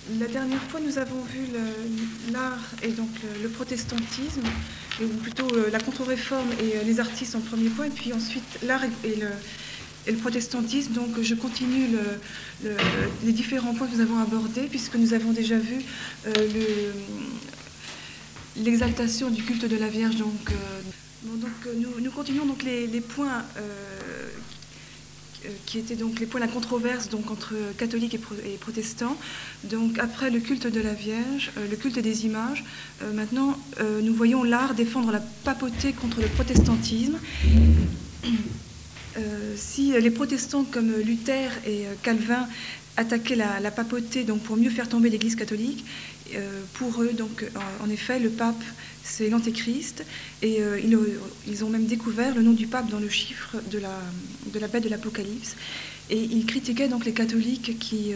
La dernière fois, nous avons vu l'art et donc le protestantisme, ou plutôt la contre-réforme et les artistes en premier point, et puis ensuite l'art et le protestantisme. Donc je continue les différents points que nous avons abordés, puisque nous avons déjà vu l'exaltation du culte de la Vierge. Nous continuons donc les points qui étaient donc les points de la controverse donc, entre catholiques et protestants. Donc après le culte de la Vierge, le culte des images, maintenant nous voyons l'art défendre la papauté contre le protestantisme. Si les protestants comme Luther et Calvin attaquaient la papauté donc, pour mieux faire tomber l'Église catholique, pour eux, donc, en effet, le pape, c'est l'antéchrist, et ils ont même découvert le nom du pape dans le chiffre de la bête de l'Apocalypse. Et ils critiquaient donc les catholiques qui...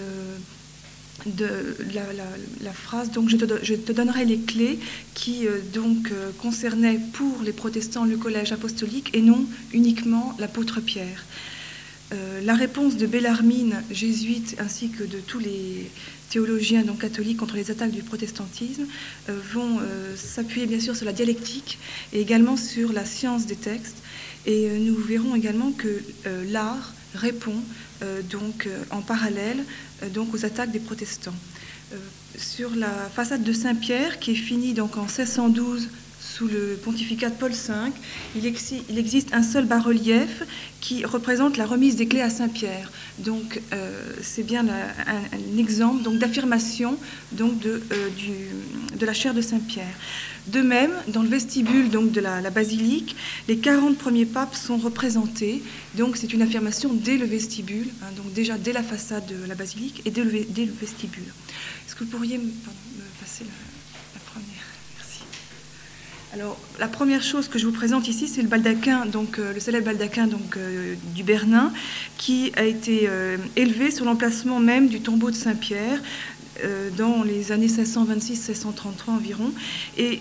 la phrase donc je te donnerai les clés qui concernait pour les protestants le collège apostolique et non uniquement l'apôtre Pierre. La réponse de Bellarmine, jésuite, ainsi que de tous les théologiens donc catholiques contre les attaques du protestantisme vont s'appuyer bien sûr sur la dialectique et également sur la science des textes. Et nous verrons également que l'art répond en parallèle aux attaques des protestants. Sur la façade de Saint-Pierre, qui est finie donc en 1612 sous le pontificat de Paul V, il existe un seul bas-relief qui représente la remise des clés à Saint-Pierre. Donc c'est bien un exemple donc, d'affirmation donc, de la chaire de Saint-Pierre. De même, dans le vestibule donc, de la basilique, les 40 premiers papes sont représentés. Donc c'est une affirmation dès le vestibule, donc déjà dès la façade de la basilique et dès le vestibule. Est-ce que vous pourriez me passer la première? Merci. Alors, la première chose que je vous présente ici, c'est le baldaquin, donc le célèbre baldaquin du Bernin, qui a été élevé sur l'emplacement même du tombeau de Saint-Pierre dans les années 1626-1633 environ. Et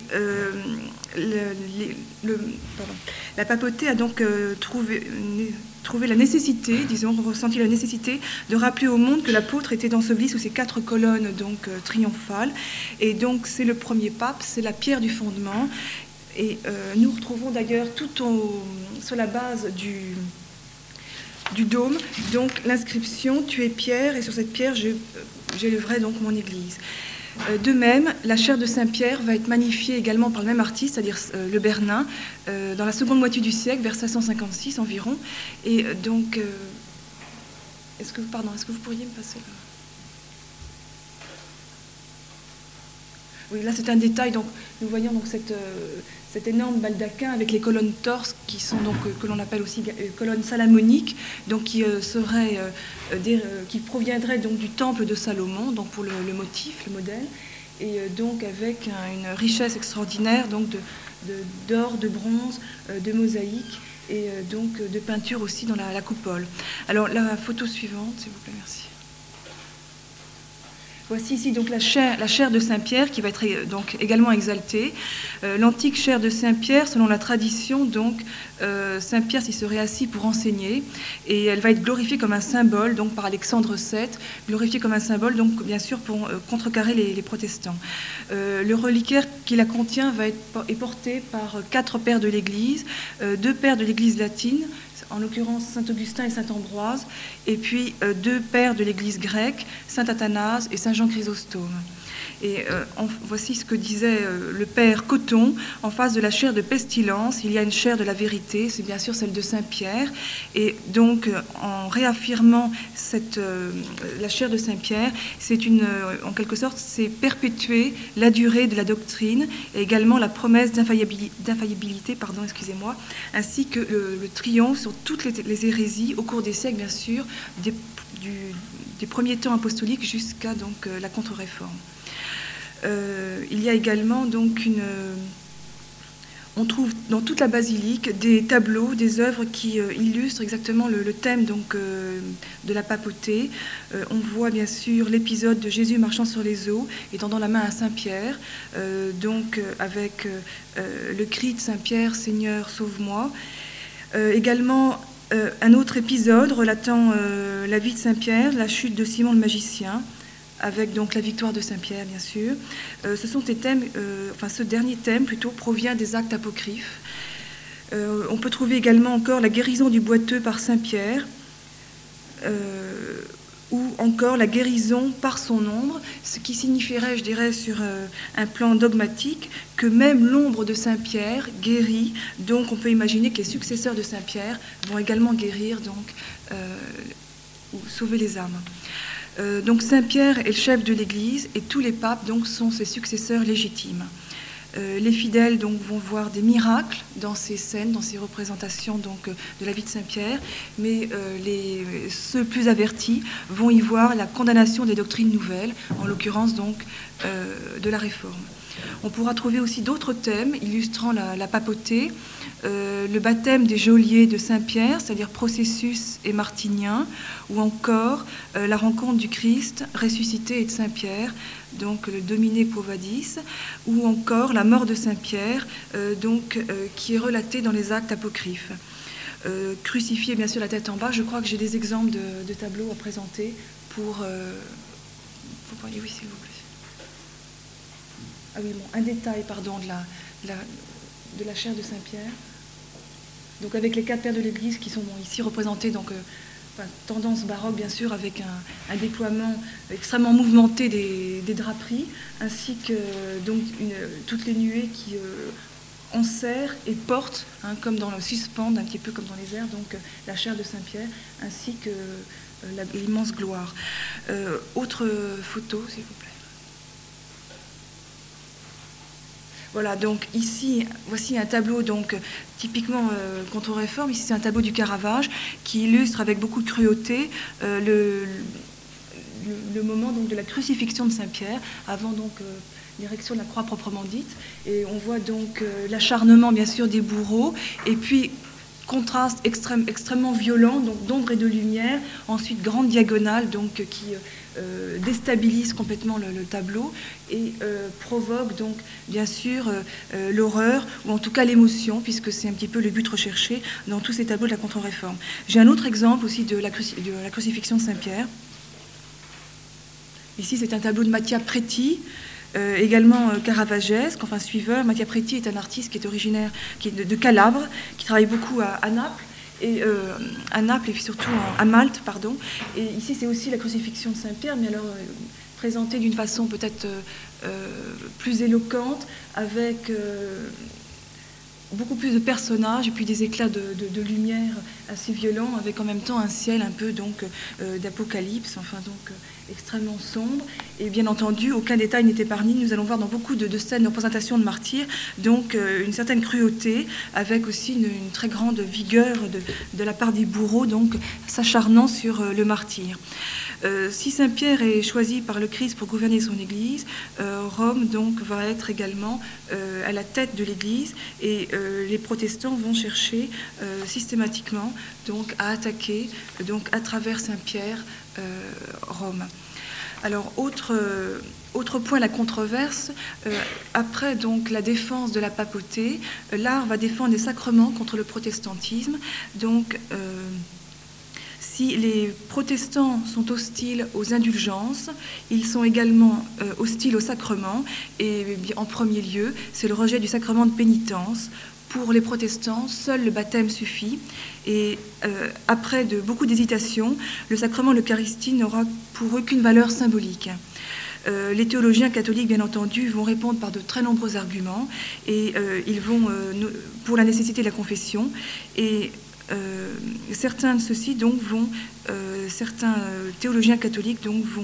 la papauté a donc trouvé la nécessité, ressenti la nécessité de rappeler au monde que l'apôtre était enseveli sous ces 4 colonnes donc triomphales. Et donc c'est le premier pape, c'est la pierre du fondement. Et nous retrouvons d'ailleurs sur la base du dôme, donc l'inscription « Tu es Pierre, et sur cette pierre j'élèverai donc mon église ». De même, la chaire de Saint-Pierre va être magnifiée également par le même artiste, c'est-à-dire le Bernin, dans la seconde moitié du siècle, vers 1656 environ. Et donc, est-ce que vous pourriez me passer là? Oui, là c'est un détail. Donc, nous voyons donc cet énorme baldaquin avec les colonnes torses qui sont donc que l'on appelle aussi colonnes salamoniques, donc qui proviendraient donc du temple de Salomon, donc pour le motif, le modèle, et donc avec une richesse extraordinaire donc d'or, de bronze, de mosaïques et donc de peinture aussi dans la coupole. Alors la photo suivante, s'il vous plaît, merci. Voici ici donc la chaire de Saint-Pierre qui va être donc également exaltée. L'antique chaire de Saint-Pierre, selon la tradition, donc Saint-Pierre s'y serait assis pour enseigner, et elle va être glorifiée comme un symbole donc par Alexandre VII, glorifiée comme un symbole donc bien sûr pour contrecarrer les protestants. Le reliquaire qui la contient est porté par 4 pères de l'Église, 2 pères de l'Église latine, en l'occurrence Saint-Augustin et Saint-Ambroise, et puis 2 pères de l'Église grecque, Saint Athanase et Saint Jean Chrysostome. Et voici ce que disait le père Coton. En face de la chaire de pestilence, il y a une chaire de la vérité, c'est bien sûr celle de Saint-Pierre. Et donc, en réaffirmant la chaire de Saint-Pierre, en quelque sorte, c'est perpétuer la durée de la doctrine et également la promesse d'infaillibilité, ainsi que le triomphe sur toutes les hérésies au cours des siècles, bien sûr, des premiers temps apostoliques jusqu'à donc la contre-réforme. Il y a également donc on trouve dans toute la basilique des tableaux, des œuvres qui illustrent exactement le thème donc, de la papauté. On voit bien sûr l'épisode de Jésus marchant sur les eaux et tendant la main à Saint-Pierre, avec le cri de Saint-Pierre, Seigneur, sauve-moi. Également un autre épisode relatant la vie de Saint-Pierre, la chute de Simon le magicien, avec donc la victoire de Saint-Pierre, bien sûr. Ce sont des thèmes, ce dernier thème plutôt provient des actes apocryphes. On peut trouver également encore la guérison du boiteux par Saint-Pierre, ou encore la guérison par son ombre, ce qui signifierait, je dirais, sur un plan dogmatique, que même l'ombre de Saint-Pierre guérit. Donc on peut imaginer que les successeurs de Saint-Pierre vont également guérir, donc, ou sauver les âmes. Donc Saint-Pierre est le chef de l'Église et tous les papes donc, sont ses successeurs légitimes. Les fidèles donc, vont voir des miracles dans ces scènes, dans ces représentations donc, de la vie de Saint-Pierre, mais ceux plus avertis vont y voir la condamnation des doctrines nouvelles, en l'occurrence donc de la Réforme. On pourra trouver aussi d'autres thèmes illustrant la papauté, le baptême des geôliers de Saint-Pierre, c'est-à-dire processus et martinien, ou encore la rencontre du Christ ressuscité et de Saint-Pierre, donc le Domine Quo Vadis, ou encore la mort de Saint-Pierre, qui est relatée dans les actes apocryphes. Crucifié, bien sûr, la tête en bas. Je crois que j'ai des exemples de tableaux à présenter pour... Vous voyez, oui, s'il vous plaît. Ah oui, bon, un détail, pardon, de la chaire de Saint-Pierre. Donc avec les 4 pères de l'Église qui sont ici représentés, donc tendance baroque bien sûr, avec un déploiement extrêmement mouvementé des draperies, ainsi que donc toutes les nuées qui enserrent et portent, comme dans le suspendent, un petit peu comme dans les airs, donc la chaire de Saint-Pierre, ainsi que l'immense gloire. Autre photo, s'il vous plaît. Voilà, donc ici, voici un tableau donc typiquement contre-réforme. Ici, c'est un tableau du Caravage qui illustre avec beaucoup de cruauté le moment donc de la crucifixion de Saint-Pierre, avant donc l'érection de la croix proprement dite. Et on voit donc l'acharnement, bien sûr, des bourreaux, et puis contraste extrêmement violent, donc d'ombre et de lumière. Ensuite, grande diagonale, donc qui déstabilise complètement le tableau et provoque donc bien sûr l'horreur ou en tout cas l'émotion, puisque c'est un petit peu le but recherché dans tous ces tableaux de la contre-réforme. J'ai un autre exemple aussi de la crucifixion de Saint-Pierre. Ici, c'est un tableau de Mattia Preti, également caravagesque, enfin suiveur. Mattia Preti est un artiste qui est originaire de Calabre, qui travaille beaucoup à Naples. À Naples et surtout à Malte, pardon. Et ici, c'est aussi la crucifixion de Saint-Pierre, mais alors présentée d'une façon peut-être plus éloquente, avec beaucoup plus de personnages et puis des éclats de lumière assez violents, avec en même temps un ciel un peu donc d'apocalypse, enfin donc extrêmement sombre. Et bien entendu, aucun détail n'est épargné. Nous allons voir dans beaucoup de scènes de représentation de martyrs donc une certaine cruauté, avec aussi une très grande vigueur de la part des bourreaux, donc s'acharnant sur le martyr. Si Saint-Pierre est choisi par le Christ pour gouverner son Église, Rome donc va être également à la tête de l'Église, et les protestants vont chercher systématiquement donc à attaquer donc à travers Saint-Pierre Rome. Alors autre point, la controverse. Après donc la défense de la papauté, l'art va défendre les sacrements contre le protestantisme. Donc si les protestants sont hostiles aux indulgences, ils sont également hostiles aux sacrements, et en premier lieu, c'est le rejet du sacrement de pénitence. Pour les protestants, seul le baptême suffit, et après beaucoup d'hésitations, le sacrement de l'Eucharistie n'aura pour eux qu'une valeur symbolique. Les théologiens catholiques, bien entendu, vont répondre par de très nombreux arguments, et ils vont pour la nécessité de la confession, et certains de ceux-ci donc certains théologiens catholiques donc vont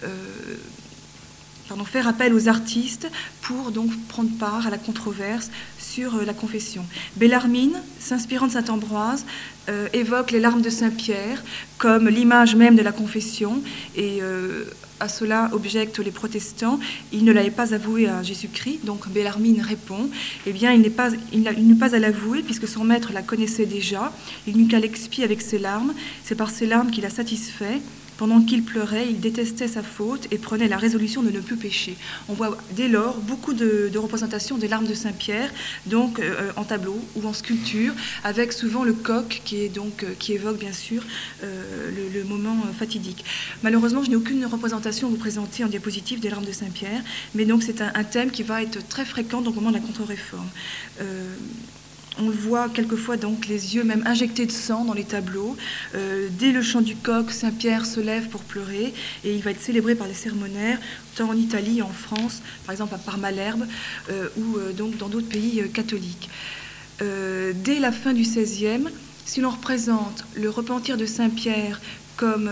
faire appel aux artistes pour donc prendre part à la controverse sur la confession. Bellarmine, s'inspirant de saint Ambroise, évoque les larmes de Saint-Pierre comme l'image même de la confession, et à cela objectent les protestants. Il ne l'avait pas avoué à Jésus-Christ, donc Bellarmine répond, eh bien, il n'eut pas à l'avouer, puisque son maître la connaissait déjà, il n'eut qu'à l'expier avec ses larmes, c'est par ses larmes qu'il a satisfait, Pendant qu'il pleurait, il détestait sa faute et prenait la résolution de ne plus pécher. On voit dès lors beaucoup de représentations des larmes de Saint-Pierre, donc en tableau ou en sculpture, avec souvent le coq qui évoque bien sûr le moment fatidique. Malheureusement, je n'ai aucune représentation à vous présenter en diapositive des larmes de Saint-Pierre, mais donc c'est un thème qui va être très fréquent au moment de la contre-réforme. On le voit quelquefois donc les yeux même injectés de sang dans les tableaux. Dès le chant du coq, Saint-Pierre se lève pour pleurer et il va être célébré par les sermonnaires, tant en Italie, en France, par exemple par Malherbe, ou donc dans d'autres pays catholiques. Dès la fin du XVIe, si l'on représente le repentir de Saint-Pierre comme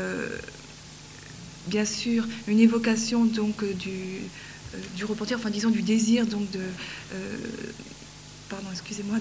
bien sûr une évocation donc du repentir, enfin disons du désir donc de pardon, excusez-moi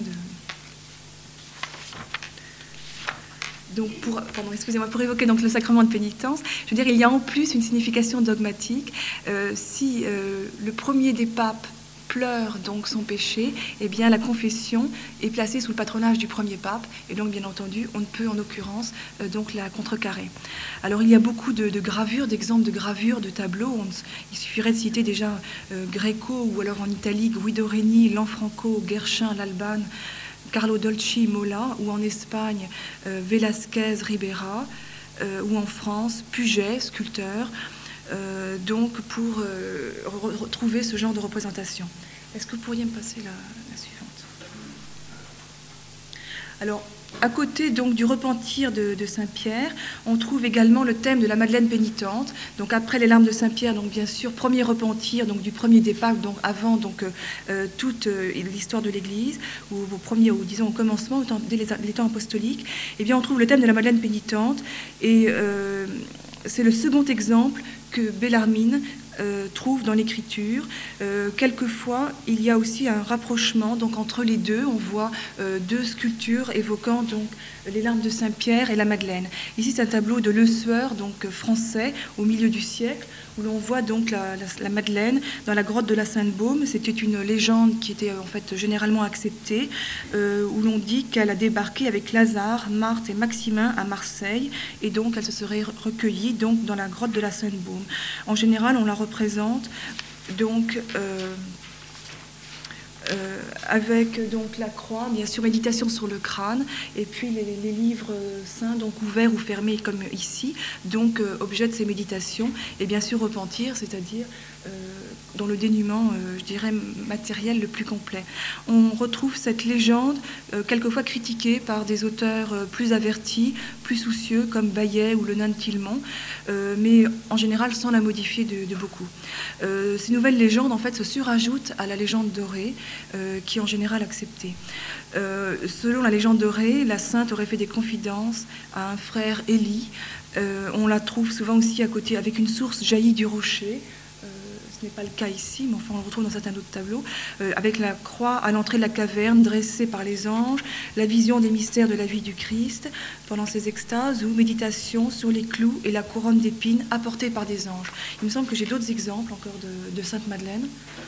pour évoquer donc le sacrement de pénitence, je veux dire, il y a en plus une signification dogmatique. Si le premier des papes pleure donc son péché, eh bien la confession est placée sous le patronage du premier pape, et donc bien entendu, on ne peut en l'occurrence donc la contrecarrer. Alors il y a beaucoup de gravures, d'exemples de gravures, de tableaux. Il suffirait de citer déjà Greco, ou alors en Italie, Guido Reni, Lanfranco, Guerchin, L'Alban, Carlo Dolci, Mola, ou en Espagne, Velázquez, Ribera, ou en France, Puget, sculpteur, donc pour retrouver ce genre de représentation. Est-ce que vous pourriez me passer la suivante? Alors, à côté donc du repentir de Saint-Pierre, on trouve également le thème de la Madeleine pénitente. Donc après les larmes de Saint-Pierre, donc bien sûr premier repentir donc du premier des papes, donc avant donc toute l'histoire de l'Église, ou disons au commencement, dès les temps apostoliques, eh bien on trouve le thème de la Madeleine pénitente, et c'est le second exemple que Bellarmine trouve dans l'écriture. Quelquefois, il y a aussi un rapprochement donc entre les deux. On voit deux sculptures évoquant donc les larmes de Saint-Pierre et la Madeleine. Ici, c'est un tableau de Le Sueur, donc français, au milieu du siècle, où l'on voit donc la Madeleine dans la grotte de la Sainte-Baume. C'était une légende qui était en fait généralement acceptée, où l'on dit qu'elle a débarqué avec Lazare, Marthe et Maximin à Marseille, et donc elle se serait recueillie donc dans la grotte de la Sainte-Baume. En général, on la représente donc avec donc la croix, bien sûr, méditation sur le crâne, et puis les livres saints, donc ouverts ou fermés comme ici, donc objet de ces méditations, et bien sûr repentir, c'est-à-dire dans le dénuement, je dirais, matériel le plus complet. On retrouve cette légende quelquefois critiquée par des auteurs plus avertis, plus soucieux, comme Bayet ou le nain de Tillemont, mais en général sans la modifier de beaucoup. Ces nouvelles légendes, en fait, se surajoutent à la légende dorée, qui est en général acceptée. Selon la légende dorée, la sainte aurait fait des confidences à un frère Élie. On la trouve souvent aussi à côté, avec une source jaillie du rocher. Ce n'est pas le cas ici, mais enfin on le retrouve dans certains autres tableaux, avec la croix à l'entrée de la caverne dressée par les anges, la vision des mystères de la vie du Christ pendant ses extases, ou méditation sur les clous et la couronne d'épines apportée par des anges. Il me semble que j'ai d'autres exemples encore de Sainte Madeleine.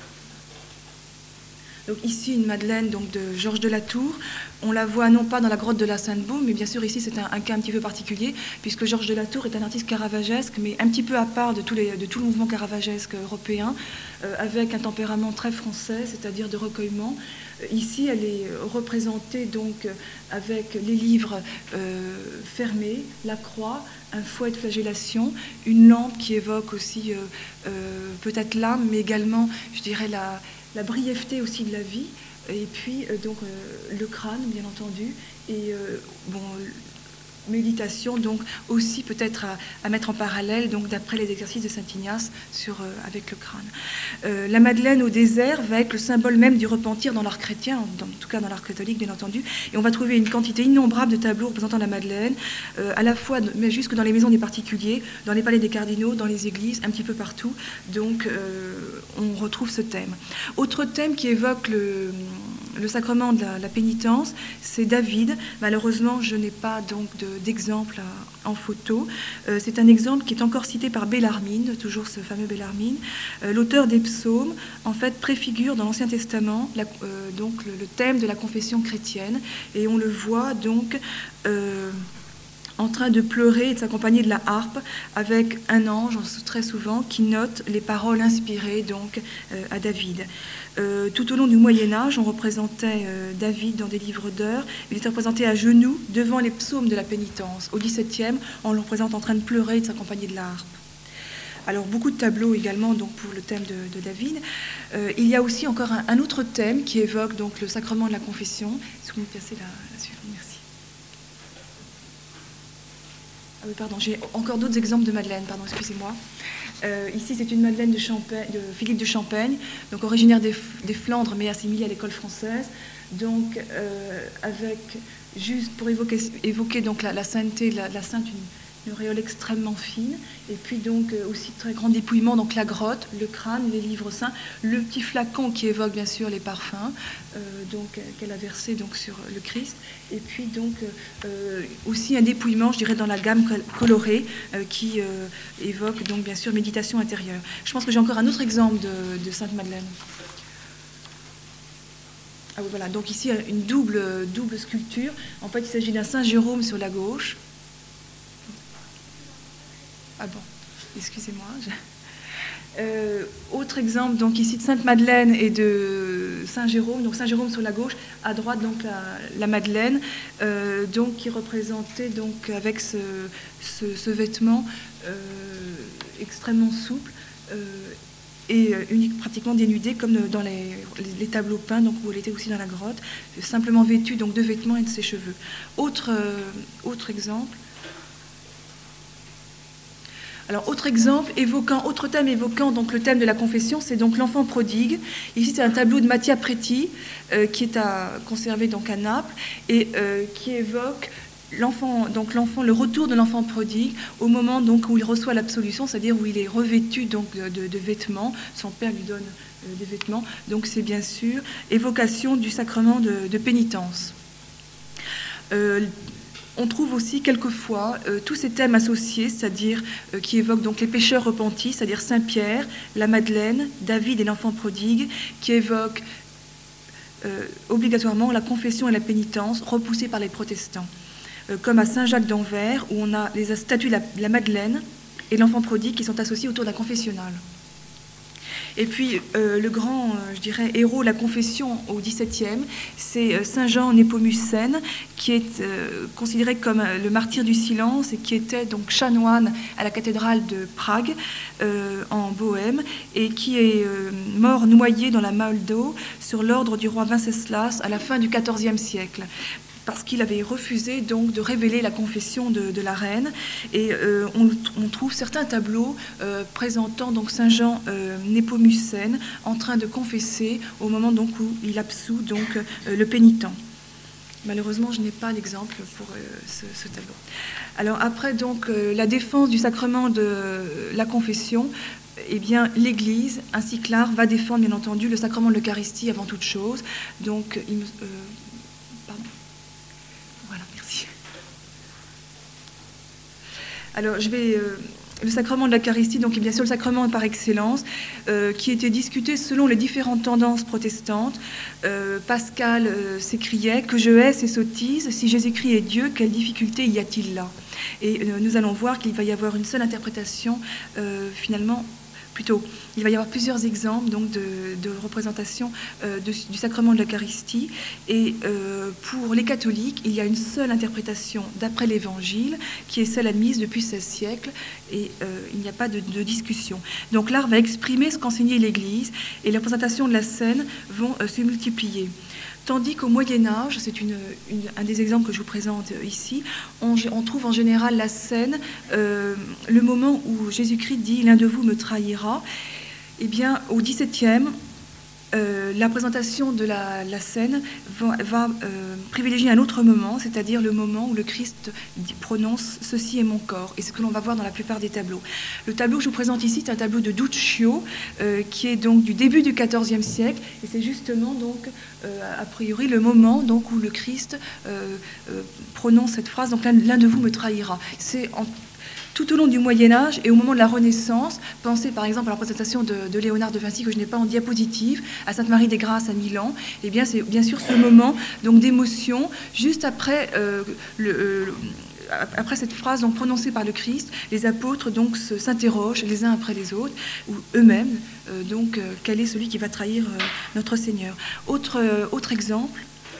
Donc ici, une Madeleine donc de Georges de la Tour. On la voit non pas dans la grotte de la Sainte-Baume, mais bien sûr ici c'est un cas un petit peu particulier, puisque Georges de la Tour est un artiste caravagesque, mais un petit peu à part de tout le mouvement caravagesque européen, avec un tempérament très français, c'est-à-dire de recueillement. Ici, elle est représentée donc avec les livres fermés, la croix, un fouet de flagellation, une lampe qui évoque aussi peut-être l'âme, mais également, je dirais, la brièveté aussi de la vie, et puis donc le crâne, bien entendu, et méditation, donc aussi peut-être à mettre en parallèle, donc d'après les exercices de Saint Ignace avec le crâne. La Madeleine au désert va être le symbole même du repentir dans l'art chrétien, en tout cas dans l'art catholique bien entendu, et on va trouver une quantité innombrable de tableaux représentant la Madeleine, à la fois, mais jusque dans les maisons des particuliers, dans les palais des cardinaux, dans les églises, un petit peu partout, donc on retrouve ce thème. Autre thème qui évoque le sacrement de la pénitence, c'est David. Malheureusement, je n'ai pas donc d'exemple en photo. C'est un exemple qui est encore cité par Bellarmine, toujours ce fameux Bellarmine. L'auteur des psaumes, en fait, préfigure dans l'Ancien Testament donc le thème de la confession chrétienne, et on le voit donc en train de pleurer et de s'accompagner de la harpe, avec un ange, très souvent, qui note les paroles inspirées donc à David. Tout au long du Moyen-Âge, on représentait David dans des livres d'heures. Il était représenté à genoux devant les psaumes de la pénitence. Au XVIIe, on le représente en train de pleurer et de s'accompagner de la harpe. Alors, beaucoup de tableaux également donc, pour le thème de David. Il y a aussi encore un autre thème qui évoque donc, le sacrement de la confession. Est-ce que vous me passez la suivante? Merci. Ah oui, pardon, j'ai encore d'autres exemples de Madeleine, pardon, excusez-moi. Ici, c'est une Madeleine de Philippe de Champaigne, donc originaire des Flandres, mais assimilée à l'école française. Donc, avec, juste pour évoquer donc, la sainteté, la sainte, une auréole extrêmement fine, et puis donc aussi très grand dépouillement, donc la grotte, le crâne, les livres saints, le petit flacon qui évoque bien sûr les parfums, donc qu'elle a versé donc sur le Christ, et puis donc aussi un dépouillement, je dirais, dans la gamme colorée qui évoque donc bien sûr méditation intérieure. Je pense que j'ai encore un autre exemple de Sainte Madeleine. Ah oui, voilà, donc ici une double sculpture. En fait, il s'agit d'un Saint Jérôme sur la gauche. Ah bon, excusez-moi. Autre exemple, donc ici de Sainte Madeleine et de Saint Jérôme. Donc Saint Jérôme sur la gauche, à droite donc la Madeleine, donc qui représentait donc avec ce vêtement extrêmement souple et unique, pratiquement dénudé, comme dans les tableaux peints, donc où elle était aussi dans la grotte, simplement vêtue donc de vêtements et de ses cheveux. Autre exemple. Alors, autre thème évoquant donc le thème de la confession, c'est donc l'enfant prodigue. Ici, c'est un tableau de Mattia Preti qui est conservé donc à Naples et qui évoque le retour de l'enfant prodigue au moment donc où il reçoit l'absolution, c'est-à-dire où il est revêtu donc de vêtements. Son père lui donne des vêtements. Donc, c'est bien sûr évocation du sacrement de pénitence. On trouve aussi quelquefois tous ces thèmes associés, c'est-à-dire qui évoquent donc les pécheurs repentis, c'est-à-dire Saint Pierre, la Madeleine, David et l'enfant prodigue, qui évoquent obligatoirement la confession et la pénitence repoussées par les protestants. Comme à Saint-Jacques d'Anvers, où on a les statues de la Madeleine et l'enfant prodigue qui sont associés autour d'un confessionnal. Et puis, le grand, je dirais, héros de la confession au XVIIe, c'est Saint Jean Népomucène, qui est considéré comme le martyr du silence et qui était donc chanoine à la cathédrale de Prague, en Bohême, et qui est mort noyé dans la mole d'eau sur l'ordre du roi Venceslas à la fin du XIVe siècle, parce qu'il avait refusé donc de révéler la confession de la reine. Et on trouve certains tableaux présentant donc Saint Jean Népomucène en train de confesser au moment donc où il absout donc le pénitent. Malheureusement, je n'ai pas l'exemple pour ce tableau. Alors après donc la défense du sacrement de la confession, eh bien, l'Église ainsi que l'art va défendre bien entendu le sacrement de l'Eucharistie avant toute chose. Donc alors, le sacrement de l'Eucharistie, donc, est bien sûr le sacrement par excellence, qui était discuté selon les différentes tendances protestantes. Pascal s'écriait « Que je hais ces sottises, si Jésus-Christ est Dieu, quelle difficulté y a-t-il là ?» Et nous allons voir qu'il va y avoir une seule interprétation, finalement. Plutôt, il va y avoir plusieurs exemples donc, de représentation du sacrement de l'Eucharistie. Et pour les catholiques, il y a une seule interprétation d'après l'Évangile, qui est celle admise depuis 16 siècles, et il n'y a pas de discussion. Donc l'art va exprimer ce qu'enseignait l'Église, et les représentations de la scène vont se multiplier. Tandis qu'au Moyen-Âge, c'est un des exemples que je vous présente ici, on trouve en général la scène, le moment où Jésus-Christ dit « L'un de vous me trahira ». Eh bien, au XVIIe, la présentation de la scène va privilégier un autre moment, c'est-à-dire le moment où le Christ prononce « Ceci est mon corps », et ce que l'on va voir dans la plupart des tableaux. Le tableau que je vous présente ici, c'est un tableau de Duccio, qui est donc du début du XIVe siècle, et c'est justement donc a priori le moment donc où le Christ prononce cette phrase, donc l'un de vous me trahira. C'est tout au long du Moyen-Âge et au moment de la Renaissance. Pensez par exemple à la représentation de Léonard de Vinci que je n'ai pas en diapositive, à Sainte-Marie des Grâces à Milan. Et bien c'est bien sûr ce moment donc d'émotion juste après après cette phrase donc, prononcée par le Christ, les apôtres donc s'interrogent les uns après les autres, ou eux-mêmes, quel est celui qui va trahir notre Seigneur. Autre exemple.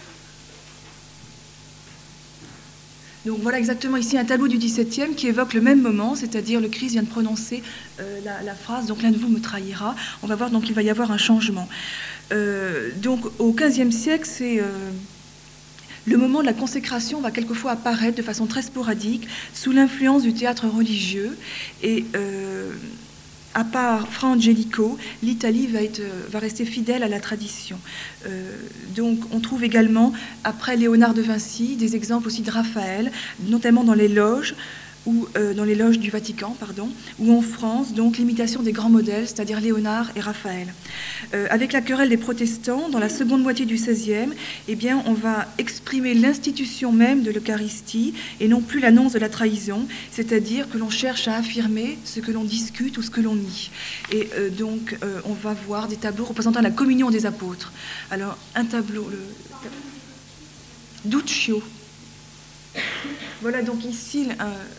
Donc voilà exactement ici un tableau du XVIIe qui évoque le même moment, c'est-à-dire le Christ vient de prononcer la phrase « donc l'un de vous me trahira ». On va voir donc il va y avoir un changement. Donc au XVe siècle, c'est le moment de la consécration va quelquefois apparaître de façon très sporadique sous l'influence du théâtre religieux et à part Fra Angelico, l'Italie va rester fidèle à la tradition. Donc on trouve également, après Léonard de Vinci, des exemples aussi de Raphaël, notamment dans les loges, dans les loges du Vatican, ou en France, donc l'imitation des grands modèles, c'est-à-dire Léonard et Raphaël. Avec la querelle des protestants, dans la seconde moitié du XVIe, eh bien, on va exprimer l'institution même de l'Eucharistie et non plus l'annonce de la trahison, c'est-à-dire que l'on cherche à affirmer ce que l'on discute ou ce que l'on nie. Et on va voir des tableaux représentant la communion des apôtres. Alors, un tableau, le Duccio. Voilà donc ici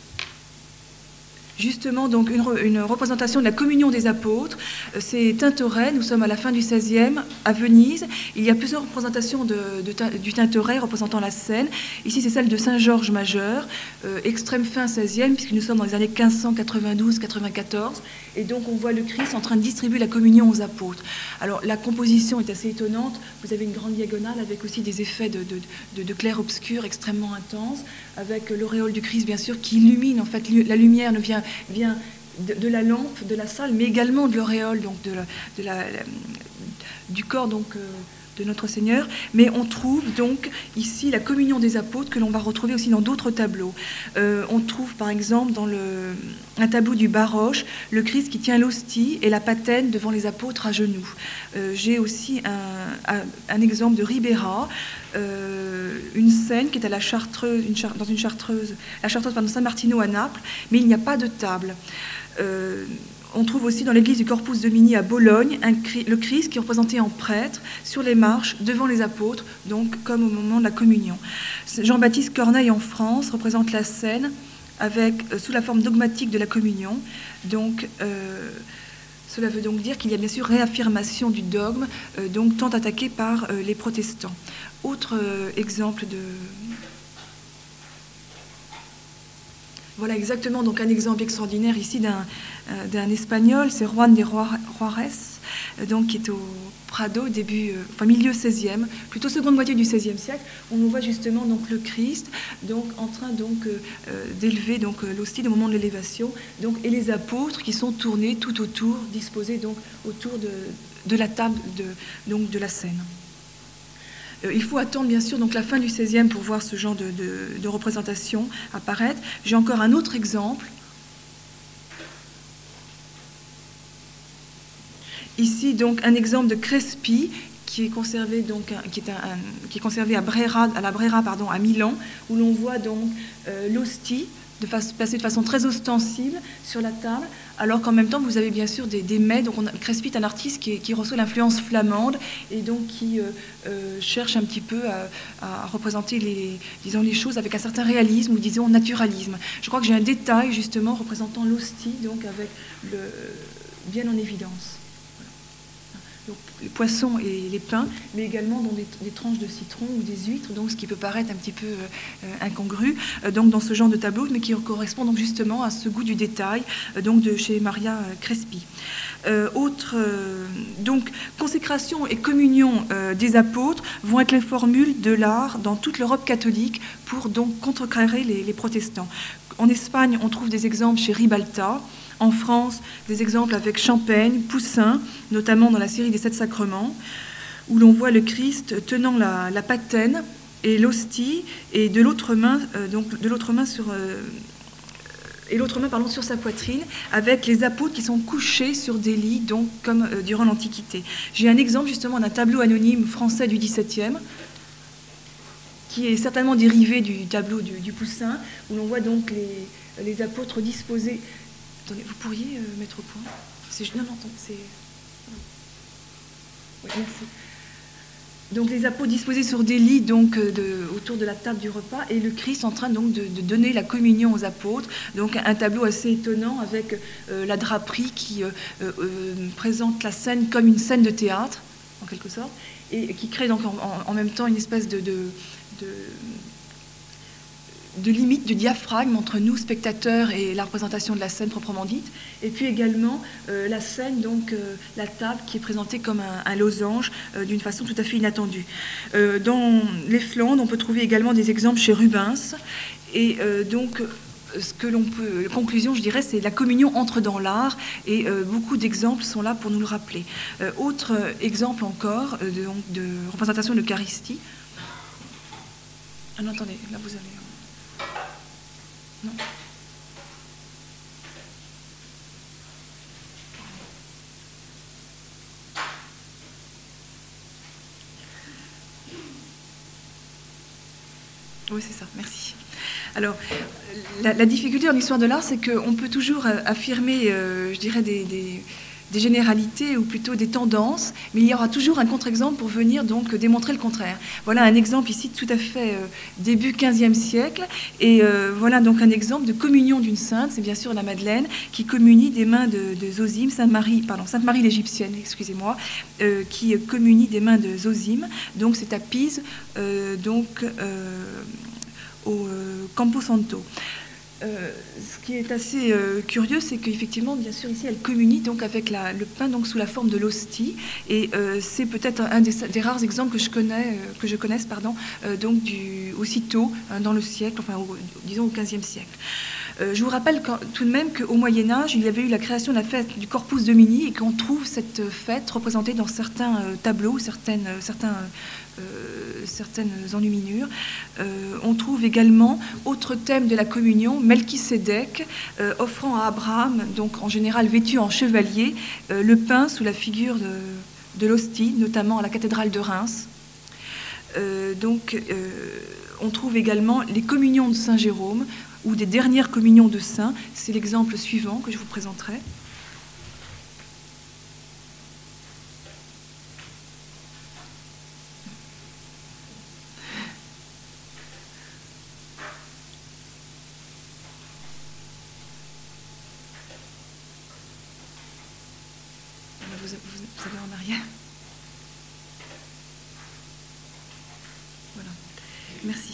justement donc une représentation de la communion des apôtres. C'est Tintoret, nous sommes à la fin du XVIe, à Venise. Il y a plusieurs représentations du Tintoret représentant la scène. Ici, c'est celle de Saint-Georges majeur, extrême fin XVIe, puisque nous sommes dans les années 1592-94. Et donc, on voit le Christ en train de distribuer la communion aux apôtres. Alors, la composition est assez étonnante. Vous avez une grande diagonale avec aussi des effets de clair-obscur extrêmement intenses, avec l'auréole du Christ, bien sûr, qui illumine. En fait, la lumière vient de la lampe, de la salle, mais également de l'auréole, donc du corps, de notre Seigneur, mais on trouve donc ici la communion des apôtres que l'on va retrouver aussi dans d'autres tableaux. On trouve par exemple dans un tableau du Baroche, le Christ qui tient l'hostie et la patène devant les apôtres à genoux. J'ai aussi un exemple de Ribera, une scène qui est à la Chartreuse, la Chartreuse Saint-Martino à Naples, mais il n'y a pas de table. On trouve aussi dans l'église du Corpus Domini à Bologne le Christ qui est représenté en prêtre sur les marches devant les apôtres, donc comme au moment de la communion. Jean-Baptiste Corneille en France représente la scène sous la forme dogmatique de la communion. Donc, cela veut donc dire qu'il y a bien sûr réaffirmation du dogme, donc tant attaqué par les protestants. Autre exemple de... Voilà exactement donc un exemple extraordinaire ici d'un Espagnol, c'est Juan de Juarez, donc qui est au Prado, milieu 16e, plutôt seconde moitié du 16e siècle. On voit justement donc le Christ donc en train d'élever donc l'hostie au moment de l'élévation, et les apôtres qui sont tournés tout autour, disposés donc autour de la table de la scène. Il faut attendre bien sûr donc la fin du XVIe pour voir ce genre de représentation apparaître. J'ai encore un autre exemple. Ici donc un exemple de Crespi qui est conservé à la Brera à Milan, où l'on voit donc l'hostie placée de façon très ostensible sur la table, alors qu'en même temps vous avez bien sûr des mets. Donc Crespi est un artiste qui reçoit l'influence flamande et donc qui cherche un petit peu à représenter les choses avec un certain réalisme ou disons naturalisme. Je crois que j'ai un détail justement représentant l'hostie donc avec bien en évidence. Donc, les poissons et les pains, mais également dans des tranches de citron ou des huîtres, donc ce qui peut paraître un petit peu incongru donc dans ce genre de tableau, mais qui correspond donc justement à ce goût du détail donc de chez Maria Crespi. Donc consécration et communion des apôtres vont être les formules de l'art dans toute l'Europe catholique pour donc contrecarrer les protestants. En Espagne, on trouve des exemples chez Ribalta. En France, des exemples avec Champaigne, Poussin, notamment dans la série des 7 sacrements, où l'on voit le Christ tenant la patène et l'hostie, et de l'autre main sur sa poitrine, avec les apôtres qui sont couchés sur des lits, donc comme durant l'Antiquité. J'ai un exemple justement d'un tableau anonyme français du XVIIe, qui est certainement dérivé du tableau du Poussin, où l'on voit donc les apôtres disposés. Attendez, vous pourriez mettre au point ? Non, c'est... Oui, merci. Donc les apôtres disposés sur des lits donc, autour de la table du repas et le Christ en train donc, de donner la communion aux apôtres. Donc un tableau assez étonnant avec la draperie qui présente la scène comme une scène de théâtre, en quelque sorte, et qui crée donc en même temps une espèce de limite, de diaphragme entre nous, spectateurs, et la représentation de la scène proprement dite. Et puis également la scène, donc la table qui est présentée comme un losange d'une façon tout à fait inattendue. Dans les Flandres, on peut trouver également des exemples chez Rubens. Et donc, ce que l'on peut, la conclusion, je dirais, c'est la communion entre dans l'art, et beaucoup d'exemples sont là pour nous le rappeler. Autre exemple encore de représentation de l'Eucharistie. Ah non, attendez, là vous avez... Non. Oui, c'est ça, merci. Alors, la difficulté en histoire de l'art, c'est qu'on peut toujours affirmer, je dirais, des généralités ou plutôt des tendances, mais il y aura toujours un contre-exemple pour venir donc démontrer le contraire. Voilà un exemple ici tout à fait début 15e siècle, et voilà donc un exemple de communion d'une sainte, c'est bien sûr la Madeleine, qui communie des mains de Zosime, Sainte Marie l'Égyptienne, excusez-moi, qui communie des mains de Zosime, donc c'est à Pise, au Campo Santo. Ce qui est assez curieux, c'est qu'effectivement, bien sûr, ici, elle communie donc avec le pain donc sous la forme de l'hostie, et c'est peut-être un des rares exemples que je connaisse, donc aussitôt dans le siècle, enfin, disons au XVe siècle. Je vous rappelle tout de même qu'au Moyen-Âge, il y avait eu la création de la fête du Corpus Domini, et qu'on trouve cette fête représentée dans certains tableaux, certaines enluminures. On trouve également, autre thème de la communion, Melchisédek, offrant à Abraham, donc en général vêtu en chevalier, le pain sous la figure de l'hostie, notamment à la cathédrale de Reims. On trouve également les communions de Saint Jérôme, ou des dernières communions de saints. C'est l'exemple suivant que je vous présenterai. Vous avez en arrière. Voilà. Merci.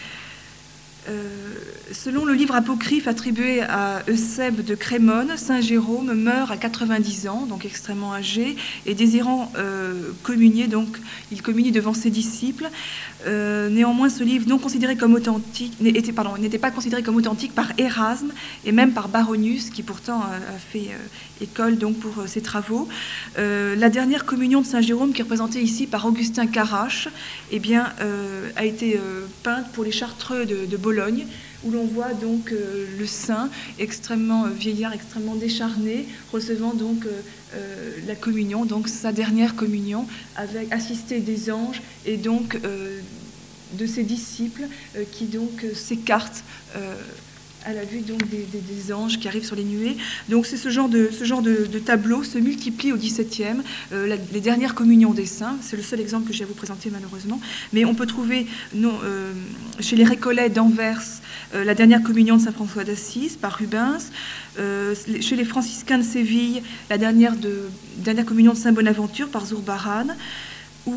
Selon le livre apocryphe attribué à Eusèbe de Crémone, Saint Jérôme meurt à 90 ans, donc extrêmement âgé, et désirant communier, donc il communie devant ses disciples. Néanmoins, ce livre non considéré comme authentique n'était pas considéré comme authentique par Érasme et même par Baronius, qui pourtant a fait école donc pour ses travaux. La dernière communion de Saint Jérôme, qui est représentée ici par Augustin Carache, eh bien, a été peinte pour les Chartreux de Bologne, où l'on voit donc le saint extrêmement vieillard, extrêmement décharné, recevant donc la communion, donc sa dernière communion, avec assisté des anges et donc de ses disciples qui donc s'écartent à la vue donc des anges qui arrivent sur les nuées. Donc c'est ce genre de tableau se multiplie au XVIIe, les dernières communions des saints. C'est le seul exemple que j'ai à vous présenter malheureusement. Mais on peut trouver chez les Récollets d'Anvers la dernière communion de Saint François d'Assise par Rubens. Chez les franciscains de Séville, la dernière communion de Saint Bonaventure par Zurbarán, ou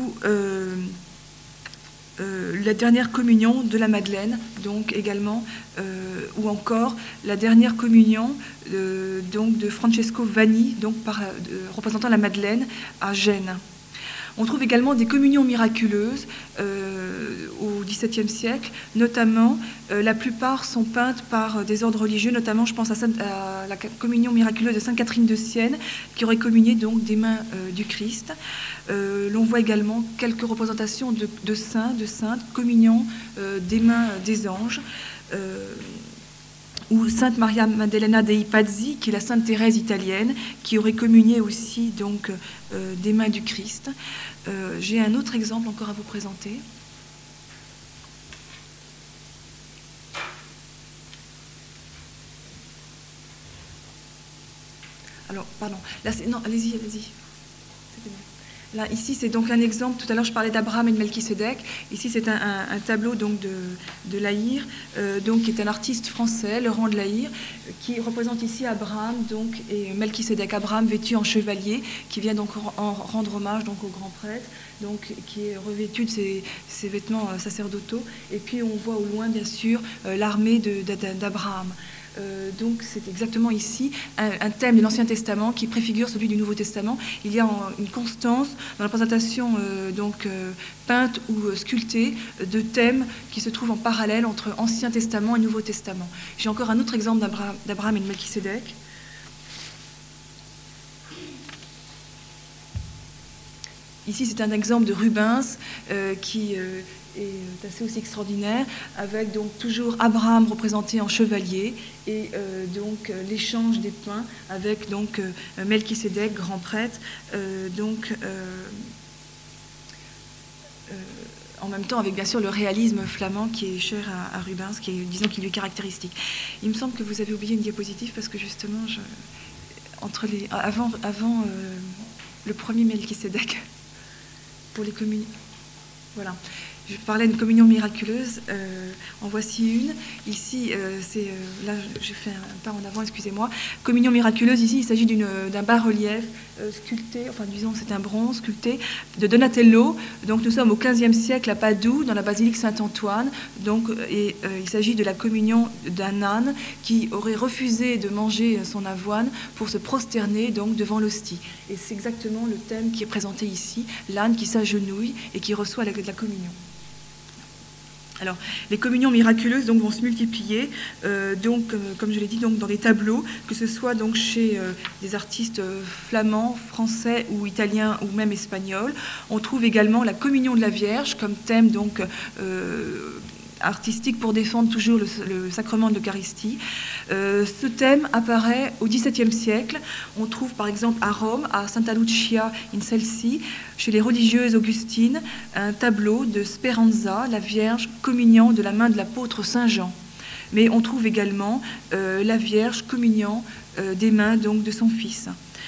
la dernière communion de la Madeleine, donc également, ou encore la dernière communion donc de Francesco Vanni, donc représentant la Madeleine à Gênes. On trouve également des communions miraculeuses au XVIIe siècle, notamment la plupart sont peintes par des ordres religieux, notamment je pense à la communion miraculeuse de Sainte Catherine de Sienne, qui aurait communié donc des mains du Christ. L'on voit également quelques représentations de saints, de saintes, communion des mains des anges. Ou Sainte Maria Maddalena dei Pazzi, qui est la Sainte Thérèse italienne, qui aurait communié aussi donc des mains du Christ. J'ai un autre exemple encore à vous présenter. Alors, pardon. Là, non, allez-y. Là, ici, c'est donc un exemple. Tout à l'heure, je parlais d'Abraham et de Melchisédek. Ici, c'est un tableau donc de Lahire, donc qui est un artiste français, Laurent de Lahire, qui représente ici Abraham donc et Melchisédek. Abraham vêtu en chevalier, qui vient donc en rendre hommage donc au grand prêtre, donc qui est revêtu de ses vêtements sacerdotaux. Et puis, on voit au loin, bien sûr, l'armée d'Abraham. Donc c'est exactement ici un thème de l'Ancien Testament qui préfigure celui du Nouveau Testament. Il y a une constance dans la présentation peinte ou sculptée de thèmes qui se trouvent en parallèle entre Ancien Testament et Nouveau Testament. J'ai encore un autre exemple d'Abraham et de Melchisédek. Ici, c'est un exemple de Rubens qui est assez aussi extraordinaire, avec donc toujours Abraham représenté en chevalier et l'échange des pains avec donc Melchisédek, grand prêtre, en même temps avec bien sûr le réalisme flamand qui est cher à Rubens, qui lui est caractéristique. Il me semble que vous avez oublié une diapositive parce que justement, avant le premier Melchisédek, pour les communions. Voilà. Je parlais d'une communion miraculeuse. En voici une. Ici, là, j'ai fait un pas en avant, excusez-moi. Communion miraculeuse, ici, il s'agit d'un bas-relief sculpté, enfin, disons, c'est un bronze sculpté de Donatello. Donc, nous sommes au XVe siècle à Padoue, dans la basilique Saint-Antoine. Donc, il s'agit de la communion d'un âne qui aurait refusé de manger son avoine pour se prosterner donc devant l'hostie. Et c'est exactement le thème qui est présenté ici, l'âne qui s'agenouille et qui reçoit la communion. Alors, les communions miraculeuses donc, vont se multiplier, comme je l'ai dit, donc, dans des tableaux, que ce soit donc, chez des artistes flamands, français ou italiens ou même espagnols. On trouve également la communion de la Vierge comme thème donc, artistique pour défendre toujours le sacrement de l'Eucharistie. Ce thème apparaît au XVIIe siècle. On trouve par exemple à Rome, à Santa Lucia in Celsi, chez les religieuses augustines, un tableau de Speranza, la Vierge communiant de la main de l'apôtre Saint Jean. Mais on trouve également la Vierge communiant des mains donc, de son fils.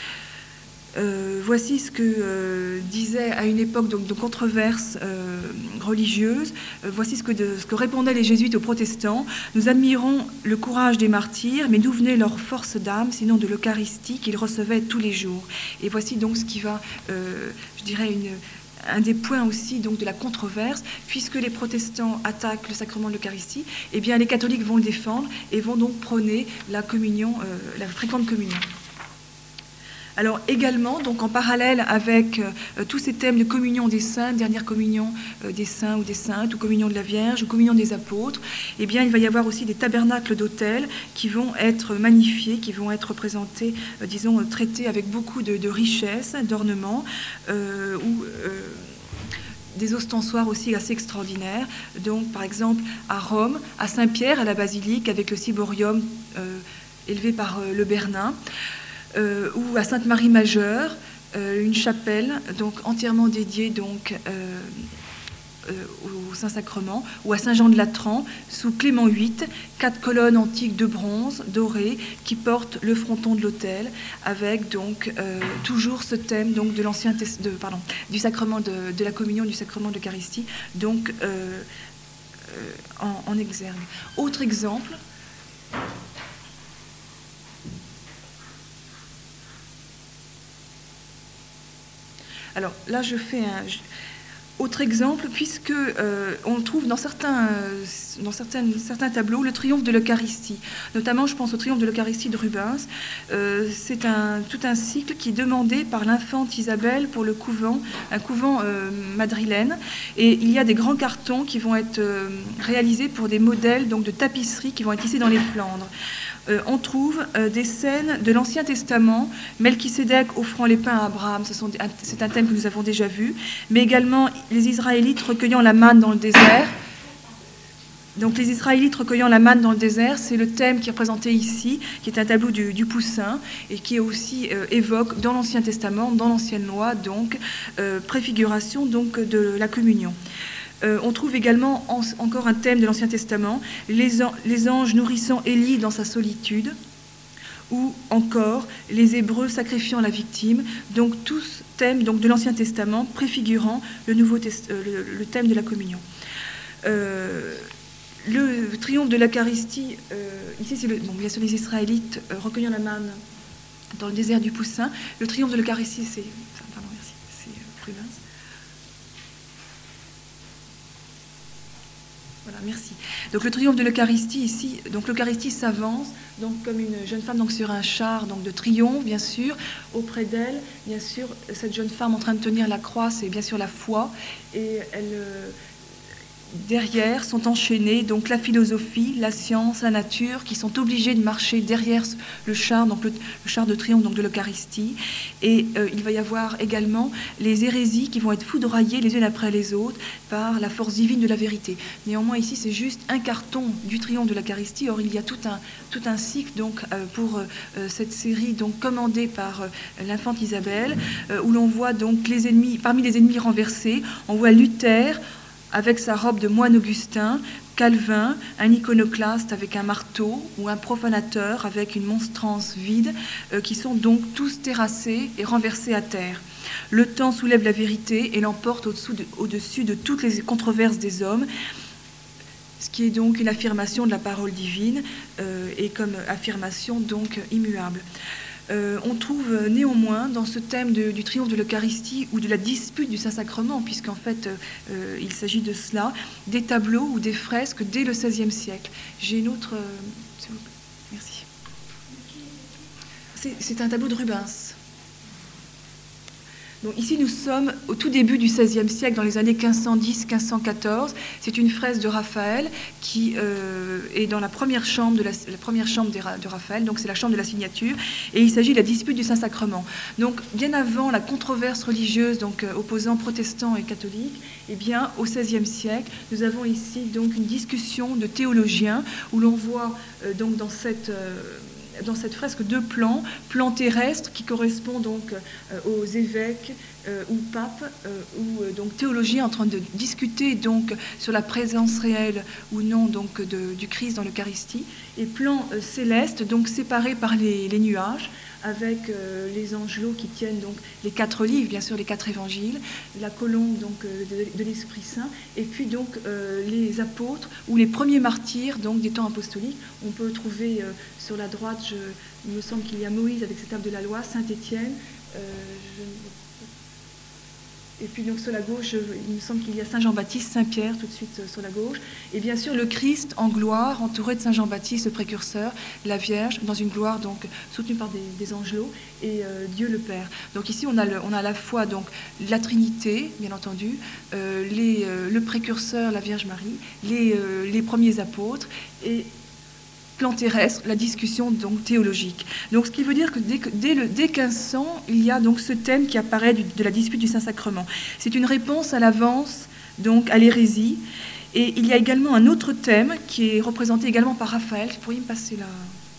Voici ce que disait à une époque de controverses religieuses, voici ce que répondaient les jésuites aux protestants. Nous admirons le courage des martyrs, mais d'où venait leur force d'âme, sinon de l'Eucharistie qu'ils recevaient tous les jours. Et voici donc ce qui va, je dirais, un des points aussi donc, de la controverse, puisque les protestants attaquent le sacrement de l'Eucharistie, eh bien les catholiques vont le défendre et vont donc prôner la communion, la fréquente communion. Alors également, donc en parallèle avec tous ces thèmes de communion des saints, dernière communion des saints ou des saintes, ou communion de la Vierge, ou communion des apôtres, eh bien il va y avoir aussi des tabernacles d'autel qui vont être magnifiés, qui vont être présentés, traités avec beaucoup de richesse, d'ornements, ou des ostensoirs aussi assez extraordinaires. Donc par exemple à Rome, à Saint-Pierre, à la basilique, avec le ciborium élevé par le Bernin, ou à Sainte-Marie-Majeure, une chapelle donc entièrement dédiée donc au Saint-Sacrement, ou à Saint-Jean-de-Latran, sous Clément VIII, 4 colonnes antiques de bronze dorées qui portent le fronton de l'autel, avec donc toujours ce thème donc de du sacrement de la communion, du sacrement de l'Eucharistie, donc en exergue. Autre exemple. Alors là, je fais un autre exemple, puisque on trouve dans certains tableaux le triomphe de l'Eucharistie. Notamment, je pense au triomphe de l'Eucharistie de Rubens. C'est tout un cycle qui est demandé par l'infante Isabelle pour le couvent, un couvent madrilène. Et il y a des grands cartons qui vont être réalisés pour des modèles donc, de tapisseries qui vont être tissés dans les Flandres. On trouve des scènes de l'Ancien Testament, Melchisédek offrant les pains à Abraham, c'est un thème que nous avons déjà vu, mais également les Israélites recueillant la manne dans le désert. Donc les Israélites recueillant la manne dans le désert, c'est le thème qui est représenté ici, qui est un tableau du Poussin, et qui aussi évoque dans l'Ancien Testament, dans l'Ancienne Loi, donc préfiguration donc, de la communion. On trouve également encore un thème de l'Ancien Testament, les anges nourrissant Élie dans sa solitude, ou encore les Hébreux sacrifiant la victime. Donc tous thèmes donc, de l'Ancien Testament préfigurant le thème de la communion. Le triomphe de l'Eucharistie, ici c'est bien sûr les Israélites recueillant la manne dans le désert du Poussin. Le triomphe de l'Eucharistie, c'est Rubens. Voilà, merci. Donc le triomphe de l'Eucharistie ici, donc l'Eucharistie s'avance donc comme une jeune femme donc sur un char donc de triomphe bien sûr. Auprès d'elle, bien sûr, cette jeune femme en train de tenir la croix, c'est bien sûr la foi, et derrière sont enchaînés donc la philosophie, la science, la nature, qui sont obligés de marcher derrière le char, donc le char de triomphe donc de l'Eucharistie. Et il va y avoir également les hérésies qui vont être foudroyées les unes après les autres par la force divine de la vérité. Néanmoins ici c'est juste un carton du triomphe de l'Eucharistie. Or il y a tout un cycle donc pour cette série donc commandée par l'infante Isabelle, où l'on voit donc les ennemis, parmi les ennemis renversés, on voit Luther avec sa robe de moine augustin, Calvin, un iconoclaste avec un marteau, ou un profanateur avec une monstrance vide, qui sont donc tous terrassés et renversés à terre. Le temps soulève la vérité et l'emporte au-dessus de toutes les controverses des hommes, ce qui est donc une affirmation de la parole divine, et comme affirmation donc immuable. On trouve néanmoins dans ce thème du triomphe de l'Eucharistie ou de la dispute du Saint-Sacrement, puisqu'en fait il s'agit de cela, des tableaux ou des fresques dès le XVIe siècle. J'ai une autre... merci. C'est un tableau de Rubens. Donc ici, nous sommes au tout début du XVIe siècle, dans les années 1510-1514. C'est une fresque de Raphaël qui est dans la première chambre de Raphaël, donc c'est la chambre de la signature, et il s'agit de la dispute du Saint-Sacrement. Donc bien avant la controverse religieuse donc opposant protestants et catholiques, eh bien au XVIe siècle, nous avons ici donc une discussion de théologiens où l'on voit donc dans cette fresque deux plans terrestres qui correspondent donc aux évêques ou papes ou donc théologiens en train de discuter donc sur la présence réelle ou non donc du Christ dans l'Eucharistie, et plans célestes donc séparés par les nuages, avec les angelots qui tiennent donc les 4 livres, bien sûr les 4 évangiles, la colombe donc de l'Esprit Saint, et puis donc les apôtres ou les premiers martyrs donc des temps apostoliques. On peut trouver sur la droite, il me semble qu'il y a Moïse avec ses tables de la loi, Saint Étienne, et puis donc sur la gauche, il me semble qu'il y a Saint Jean-Baptiste, Saint Pierre tout de suite sur la gauche, et bien sûr le Christ en gloire, entouré de Saint Jean-Baptiste, le précurseur, la Vierge, dans une gloire donc soutenue par des angelots, et Dieu le Père. Donc ici on a à la fois donc la Trinité, bien entendu, le précurseur, la Vierge Marie, les premiers apôtres, et plan terrestre, la discussion donc théologique. Donc ce qui veut dire que dès 1500, il y a donc ce thème qui apparaît de la dispute du Saint-Sacrement. C'est une réponse à l'avance donc à l'hérésie, et il y a également un autre thème qui est représenté également par Raphaël. Vous pourriez me passer là.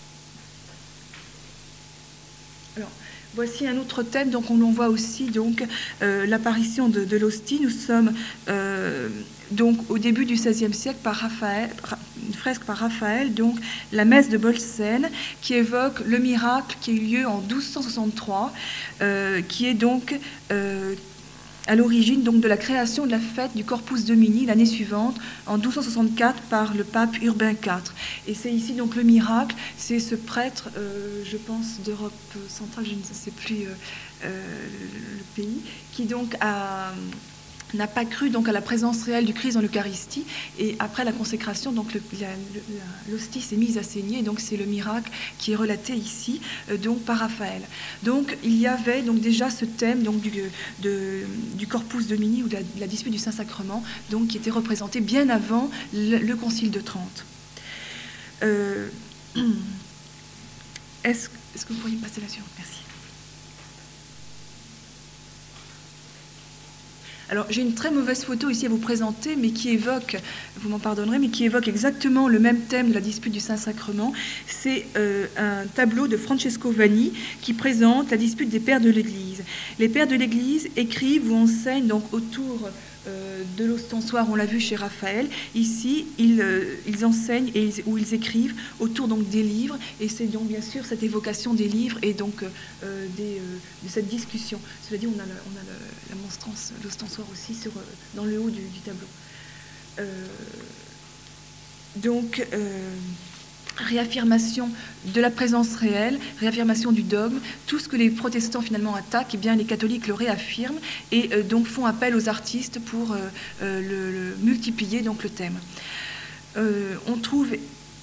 Alors, voici un autre thème, donc on voit aussi donc l'apparition de l'hostie. Nous sommes donc au début du XVIe siècle par Raphaël, une fresque par Raphaël, donc la messe de Bolsène, qui évoque le miracle qui a eu lieu en 1263, qui est donc à l'origine donc de la création de la fête du Corpus Domini l'année suivante, en 1264, par le pape Urbain IV. Et c'est ici donc le miracle, c'est ce prêtre, je pense d'Europe centrale, je ne sais plus le pays, qui donc n'a pas cru donc à la présence réelle du Christ dans l'Eucharistie, et après la consécration donc l'hostie s'est mise à saigner, et donc c'est le miracle qui est relaté ici donc par Raphaël. Donc il y avait donc déjà ce thème donc du Corpus Domini ou de la dispute du Saint-Sacrement, donc qui était représenté bien avant le Concile de Trente. Est-ce que vous pourriez me passer la suivante? Merci. Alors, j'ai une très mauvaise photo ici à vous présenter, mais qui évoque, vous m'en pardonnerez, mais qui évoque exactement le même thème de la dispute du Saint-Sacrement. C'est un tableau de Francesco Vanni qui présente la dispute des pères de l'Église. Les pères de l'Église écrivent ou enseignent donc autour de l'ostensoir, on l'a vu chez Raphaël. Ici, ils enseignent ou ils écrivent autour donc des livres, et c'est donc bien sûr cette évocation des livres et donc de cette discussion. Cela dit, on a la monstrance, l'ostensoir aussi dans le haut du tableau. Réaffirmation de la présence réelle, réaffirmation du dogme, tout ce que les protestants finalement attaquent, eh bien les catholiques le réaffirment et donc font appel aux artistes pour le multiplier donc le thème. On trouve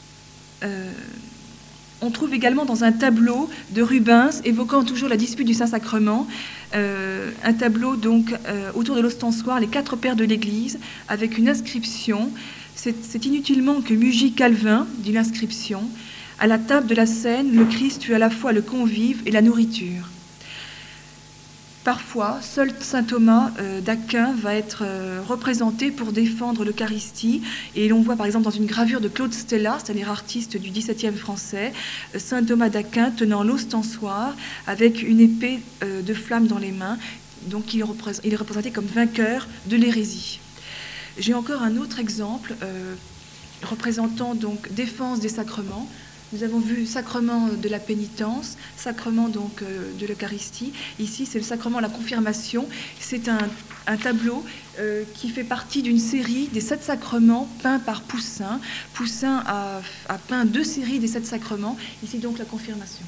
également dans un tableau de Rubens, évoquant toujours la dispute du Saint-Sacrement, un tableau donc autour de l'ostensoir, les 4 pères de l'Église, avec une inscription. C'est inutilement que mugit Calvin, dit l'inscription. À la table de la scène, le Christ fut à la fois le convive et la nourriture. Parfois, seul saint Thomas d'Aquin va être représenté pour défendre l'Eucharistie. Et l'on voit par exemple dans une gravure de Claude Stella, c'est-à-dire artiste du XVIIe français, saint Thomas d'Aquin tenant l'ostensoir avec une épée de flamme dans les mains. Donc il est représenté comme vainqueur de l'hérésie. J'ai encore un autre exemple représentant donc défense des sacrements. Nous avons vu sacrement de la pénitence, sacrement donc de l'Eucharistie. Ici, c'est le sacrement de la confirmation. C'est un tableau qui fait partie d'une série des 7 sacrements peints par Poussin. Poussin a peint 2 séries des 7 sacrements. Ici donc la confirmation.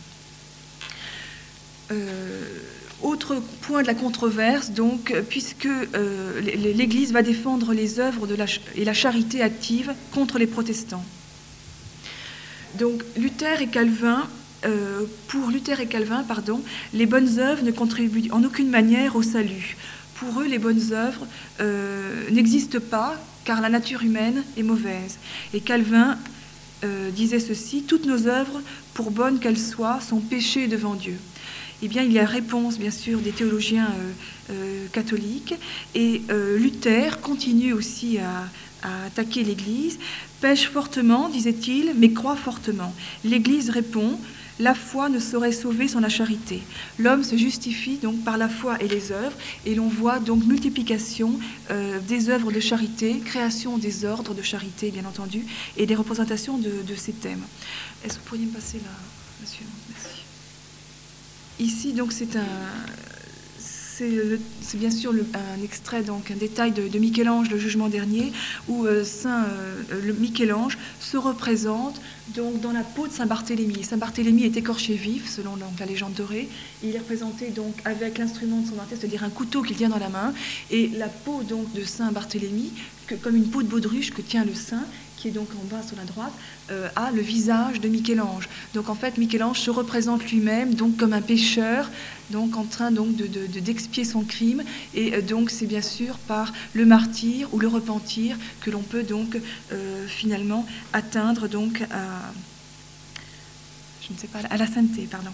Autre point de la controverse, donc, puisque l'Église va défendre les œuvres et la charité active contre les protestants. Donc, pour Luther et Calvin, les bonnes œuvres ne contribuent en aucune manière au salut. Pour eux, les bonnes œuvres n'existent pas, car la nature humaine est mauvaise. Et Calvin disait ceci: toutes nos œuvres, pour bonnes qu'elles soient, sont péchées devant Dieu. Eh bien, il y a réponse, bien sûr, des théologiens catholiques. Et Luther continue aussi à attaquer l'Église. Pêche fortement, disait-il, mais croit fortement. L'Église répond: la foi ne saurait sauver sans la charité. L'homme se justifie donc par la foi et les œuvres, et l'on voit donc multiplication des œuvres de charité, création des ordres de charité, bien entendu, et des représentations de ces thèmes. Est-ce que vous pourriez me passer la suivante? Merci. Ici, donc, c'est bien sûr un extrait, donc un détail de Michel-Ange, le Jugement dernier, où Michel-Ange se représente donc dans la peau de Saint Barthélemy. Saint Barthélemy est écorché vif, selon donc la légende dorée. Il est représenté donc avec l'instrument de son artiste, c'est-à-dire un couteau qu'il tient dans la main, et la peau donc de Saint Barthélemy, comme une peau de baudruche que tient le saint, qui est donc en bas sur la droite, a le visage de Michel-Ange. Donc en fait, Michel-Ange se représente lui-même donc comme un pécheur, donc en train donc d'expier son crime, et donc c'est bien sûr par le martyre ou le repentir que l'on peut donc finalement atteindre donc à la sainteté, pardon.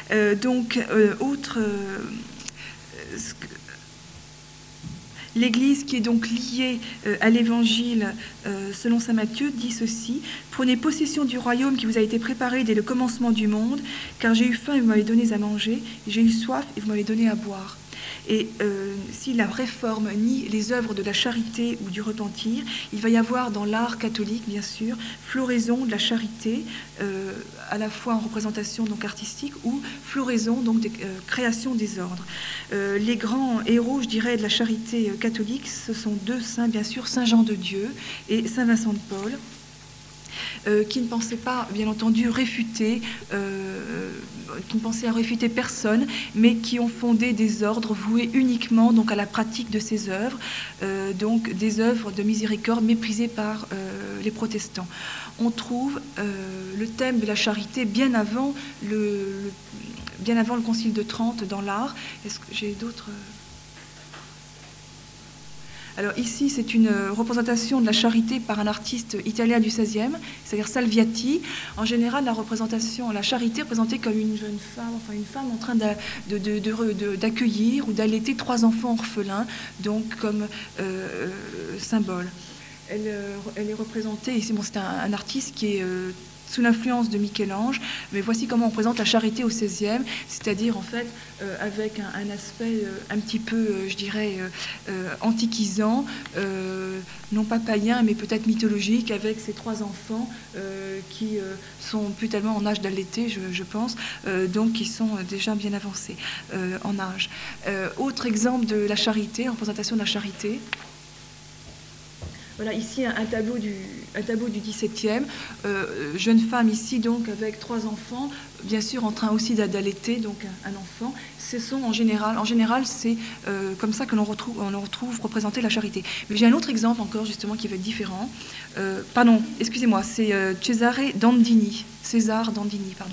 L'Église, qui est donc liée à l'Évangile selon saint Matthieu, dit ceci: « Prenez possession du royaume qui vous a été préparé dès le commencement du monde, car j'ai eu faim et vous m'avez donné à manger, j'ai eu soif et vous m'avez donné à boire. » Et si la réforme nie les œuvres de la charité ou du repentir, il va y avoir dans l'art catholique, bien sûr, floraison de la charité, à la fois en représentation donc artistique ou floraison donc de création des ordres. Les grands héros, je dirais, de la charité catholique, ce sont 2 saints, bien sûr, Saint Jean de Dieu et Saint Vincent de Paul, qui ne pensaient pas, bien entendu, qui ne pensaient à réfuter personne, mais qui ont fondé des ordres voués uniquement donc à la pratique de ces œuvres, donc des œuvres de miséricorde méprisées par les protestants. On trouve le thème de la charité bien avant le Concile de Trente dans l'art. Est-ce que j'ai d'autres... Alors ici, c'est une représentation de la charité par un artiste italien du XVIe, c'est-à-dire Salviati. En général, la charité est représentée comme une jeune femme, enfin une femme en train d'accueillir ou d'allaiter 3 enfants orphelins, donc comme symbole. Elle est représentée, ici, c'est un artiste qui est sous l'influence de Michel-Ange, mais voici comment on présente la charité au XVIe, c'est-à-dire en fait avec un aspect un petit peu, je dirais, antiquisant, non pas païen, mais peut-être mythologique, avec ces 3 enfants qui sont plus tellement en âge d'allaiter, je pense, donc qui sont déjà bien avancés en âge. Autre exemple de la charité, en représentation de la charité. Voilà, ici un tableau du XVIIe, jeune femme ici donc avec 3 enfants, bien sûr en train aussi d'allaiter donc un enfant. Ce sont en général c'est comme ça que l'on retrouve représenter la charité. Mais j'ai un autre exemple encore justement qui va être différent. Pardon, excusez-moi, c'est César Dandini, pardon.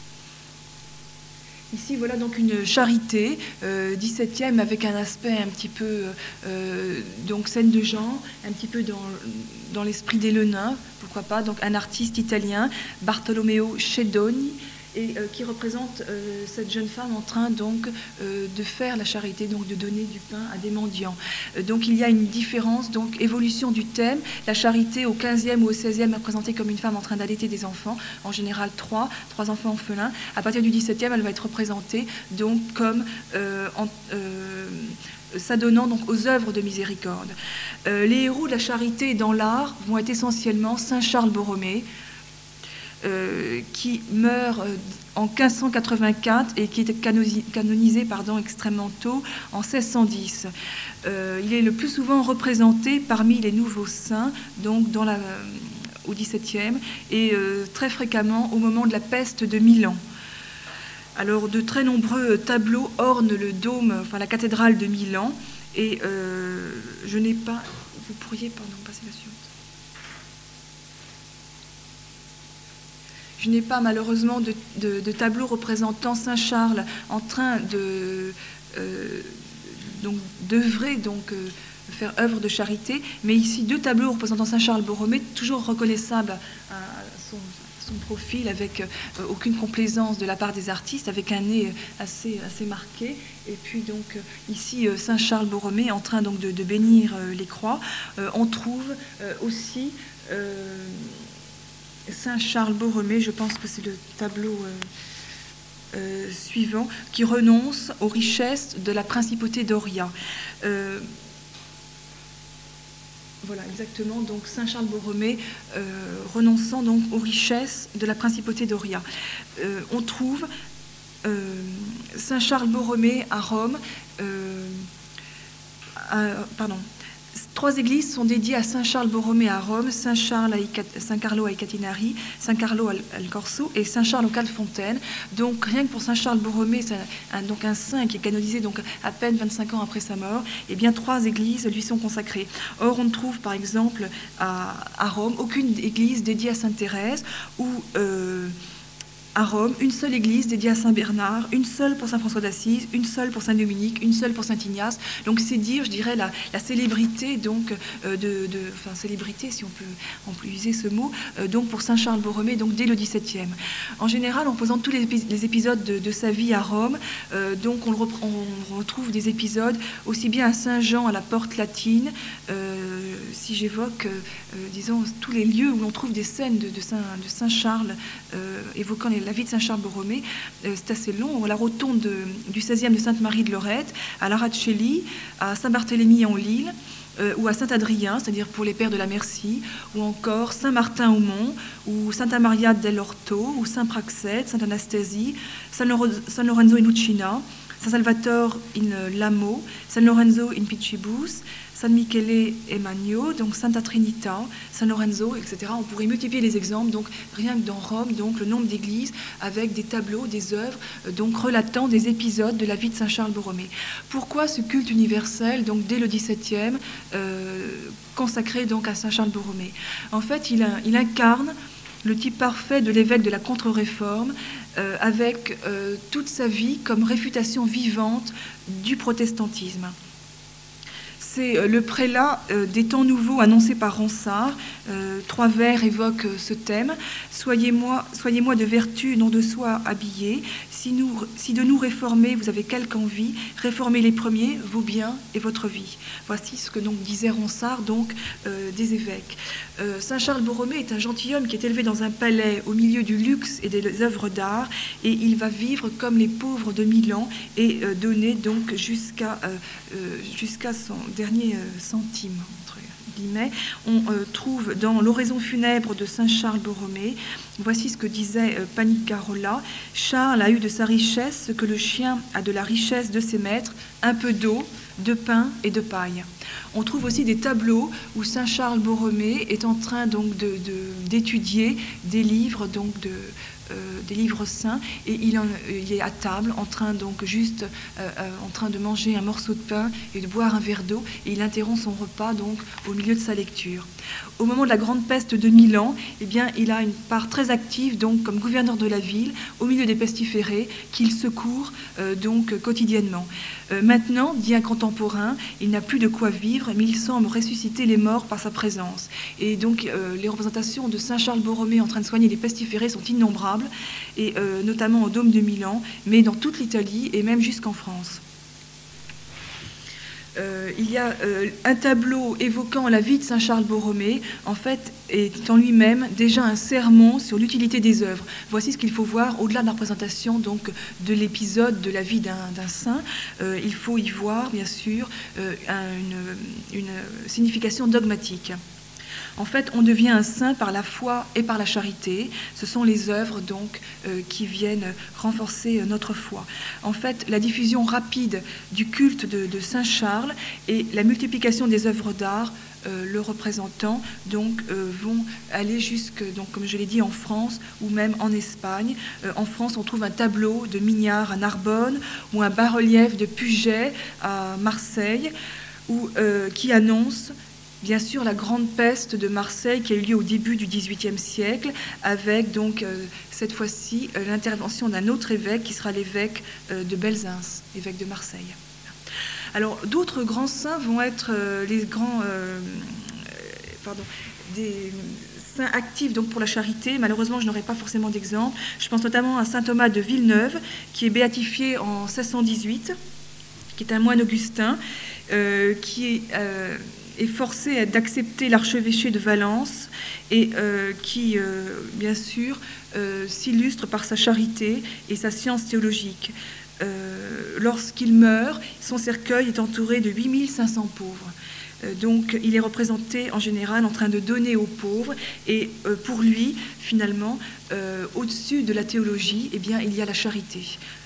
Ici, voilà donc une charité, 17e, avec un aspect un petit peu, donc scène de genre, un petit peu dans l'esprit des Lenins, pourquoi pas, donc un artiste italien, Bartolomeo Schedoni, et qui représente cette jeune femme en train donc de faire la charité, donc de donner du pain à des mendiants. Donc il y a une différence, donc évolution du thème. La charité au 15e ou au 16e est représentée comme une femme en train d'allaiter des enfants, en général 3 enfants orphelins. À partir du 17e, elle va être représentée donc comme s'adonnant donc aux œuvres de miséricorde. Les héros de la charité dans l'art vont être essentiellement Saint Charles Borromée, qui meurt en 1584 et qui est canonisé extrêmement tôt, en 1610. Il est le plus souvent représenté parmi les nouveaux saints, donc au XVIIe, et très fréquemment au moment de la peste de Milan. Alors, de très nombreux tableaux ornent le dôme, enfin la cathédrale de Milan, et je n'ai pas... Vous pourriez, passer la suivante. Je n'ai pas malheureusement de tableau représentant Saint Charles en train d'œuvrer, faire œuvre de charité, mais ici 2 tableaux représentant Saint Charles Borromée, toujours reconnaissables à son profil, avec aucune complaisance de la part des artistes, avec un nez assez marqué, et puis donc ici Saint Charles Borromée en train donc de bénir les croix. On trouve aussi Saint Charles Borromée, je pense que c'est le tableau suivant, qui renonce aux richesses de la principauté d'Oria. Voilà, exactement, donc Saint Charles Borromée renonçant donc aux richesses de la principauté d'Oria. On trouve Saint Charles Borromée à Rome, 3 églises sont dédiées à Saint Charles Borromée à Rome, Saint Carlo ai Catinari, Saint Carlo al Corso et Saint Charles aux Quatre-Fontaines. Donc rien que pour Saint Charles Borromée, c'est un saint qui est canonisé donc à peine 25 ans après sa mort, et bien 3 églises lui sont consacrées. Or on ne trouve par exemple à Rome aucune église dédiée à Sainte Thérèse, ou à Rome, une seule église dédiée à Saint Bernard, une seule pour Saint François d'Assise, une seule pour Saint Dominique, une seule pour Saint Ignace. Donc c'est dire, je dirais, la célébrité, donc célébrité, si on peut user ce mot, donc pour Saint Charles Borromée, donc dès le XVIIe. En général, on présente tous les épisodes de sa vie à Rome, donc on retrouve des épisodes aussi bien à Saint-Jean, à la Porte Latine, si j'évoque, disons, tous les lieux où l'on trouve des scènes de Saint Charles évoquant la vie de Saint Charles Borromée, c'est assez long, à la rotonde du 16e de Sainte-Marie de Lorette, à l'Aracelli, à Saint-Barthélemy-en-Lille, ou à Saint-Adrien, c'est-à-dire pour les Pères de la Merci, ou encore Saint-Martin-au-Mont, ou Santa-Maria dell'Orto, ou Saint-Praxède, Sainte-Anastasie, San Lorenzo in Lucina, Saint-Salvatore in Lamo, San Lorenzo in Picibus, San Michele e Magno, donc Santa Trinita, San Lorenzo, etc. On pourrait multiplier les exemples, donc rien que dans Rome, donc le nombre d'églises avec des tableaux, des œuvres, donc relatant des épisodes de la vie de Saint Charles Borromée. Pourquoi ce culte universel, donc dès le XVIIe, consacré donc à Saint Charles Borromée? En fait, il incarne le type parfait de l'évêque de la Contre-Réforme, avec toute sa vie comme réfutation vivante du protestantisme. c'est le prélat des temps nouveaux annoncé par Ronsard. 3 vers évoquent ce thème. Soyez-moi de vertu, non de soi habillés. Si de nous réformer, vous avez quelque envie, réformez les premiers, vos biens et votre vie. Voici ce que donc disait Ronsard, donc des évêques. Saint Charles Borromée est un gentilhomme qui est élevé dans un palais au milieu du luxe et des œuvres d'art, et il va vivre comme les pauvres de Milan et donner donc jusqu'à son dernier centime, entre guillemets. On trouve dans l'oraison funèbre de Saint Charles Borromée, voici ce que disait Panicarola: Charles a eu de sa richesse ce que le chien a de la richesse de ses maîtres, un peu d'eau, de pain et de paille. On trouve aussi des tableaux où Saint Charles Borromée est en train donc d'étudier des livres donc des livres saints, et il est à table en train donc juste en train de manger un morceau de pain et de boire un verre d'eau, et il interrompt son repas donc au milieu de sa lecture. Au moment de la grande peste de Milan, eh bien, il a une part très active donc comme gouverneur de la ville au milieu des pestiférés qu'il secourt donc quotidiennement. Maintenant, dit un contemporain, il n'a plus de quoi vivre, mais il semble ressusciter les morts par sa présence. Et donc les représentations de Saint Charles Borromée en train de soigner les pestiférés sont innombrables, et notamment au Dôme de Milan, mais dans toute l'Italie et même jusqu'en France. Il y a un tableau évoquant la vie de Saint Charles Borromée, en fait, est en lui-même déjà un sermon sur l'utilité des œuvres. Voici ce qu'il faut voir au-delà de la représentation donc, de l'épisode de la vie d'un saint. Il faut y voir, bien sûr, une signification dogmatique. En fait, on devient un saint par la foi et par la charité. Ce sont les œuvres donc qui viennent renforcer notre foi. En fait, la diffusion rapide du culte de Saint Charles et la multiplication des œuvres d'art le représentant donc vont aller jusque, donc comme je l'ai dit, en France ou même en Espagne. En France, on trouve un tableau de Mignard à Narbonne ou un bas-relief de Puget à Marseille, qui annonce bien sûr la grande peste de Marseille qui a eu lieu au début du XVIIIe siècle, avec donc cette fois-ci l'intervention d'un autre évêque qui sera l'évêque de Belzins, évêque de Marseille. Alors d'autres grands saints vont être des saints actifs donc pour la charité. Malheureusement, je n'aurai pas forcément d'exemple. Je pense notamment à saint Thomas de Villeneuve, qui est béatifié en 1618, qui est un moine augustin, qui est forcé d'accepter l'archevêché de Valence et qui, bien sûr, s'illustre par sa charité et sa science théologique. Lorsqu'il meurt, son cercueil est entouré de 8500 pauvres. Donc, il est représenté en général en train de donner aux pauvres. Et pour lui, finalement, au-dessus de la théologie, eh bien, il y a la charité.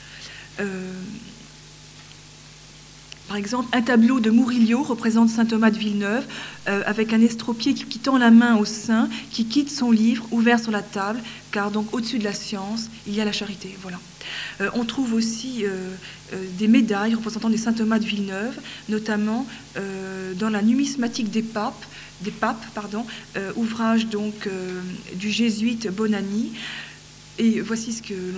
Par exemple, un tableau de Murillo représente saint Thomas de Villeneuve avec un estropié qui tend la main au saint, qui quitte son livre ouvert sur la table, car donc au-dessus de la science, il y a la charité. Voilà. On trouve aussi des médailles représentant des saint Thomas de Villeneuve, notamment dans la numismatique des papes, ouvrage donc du jésuite Bonani. Et voici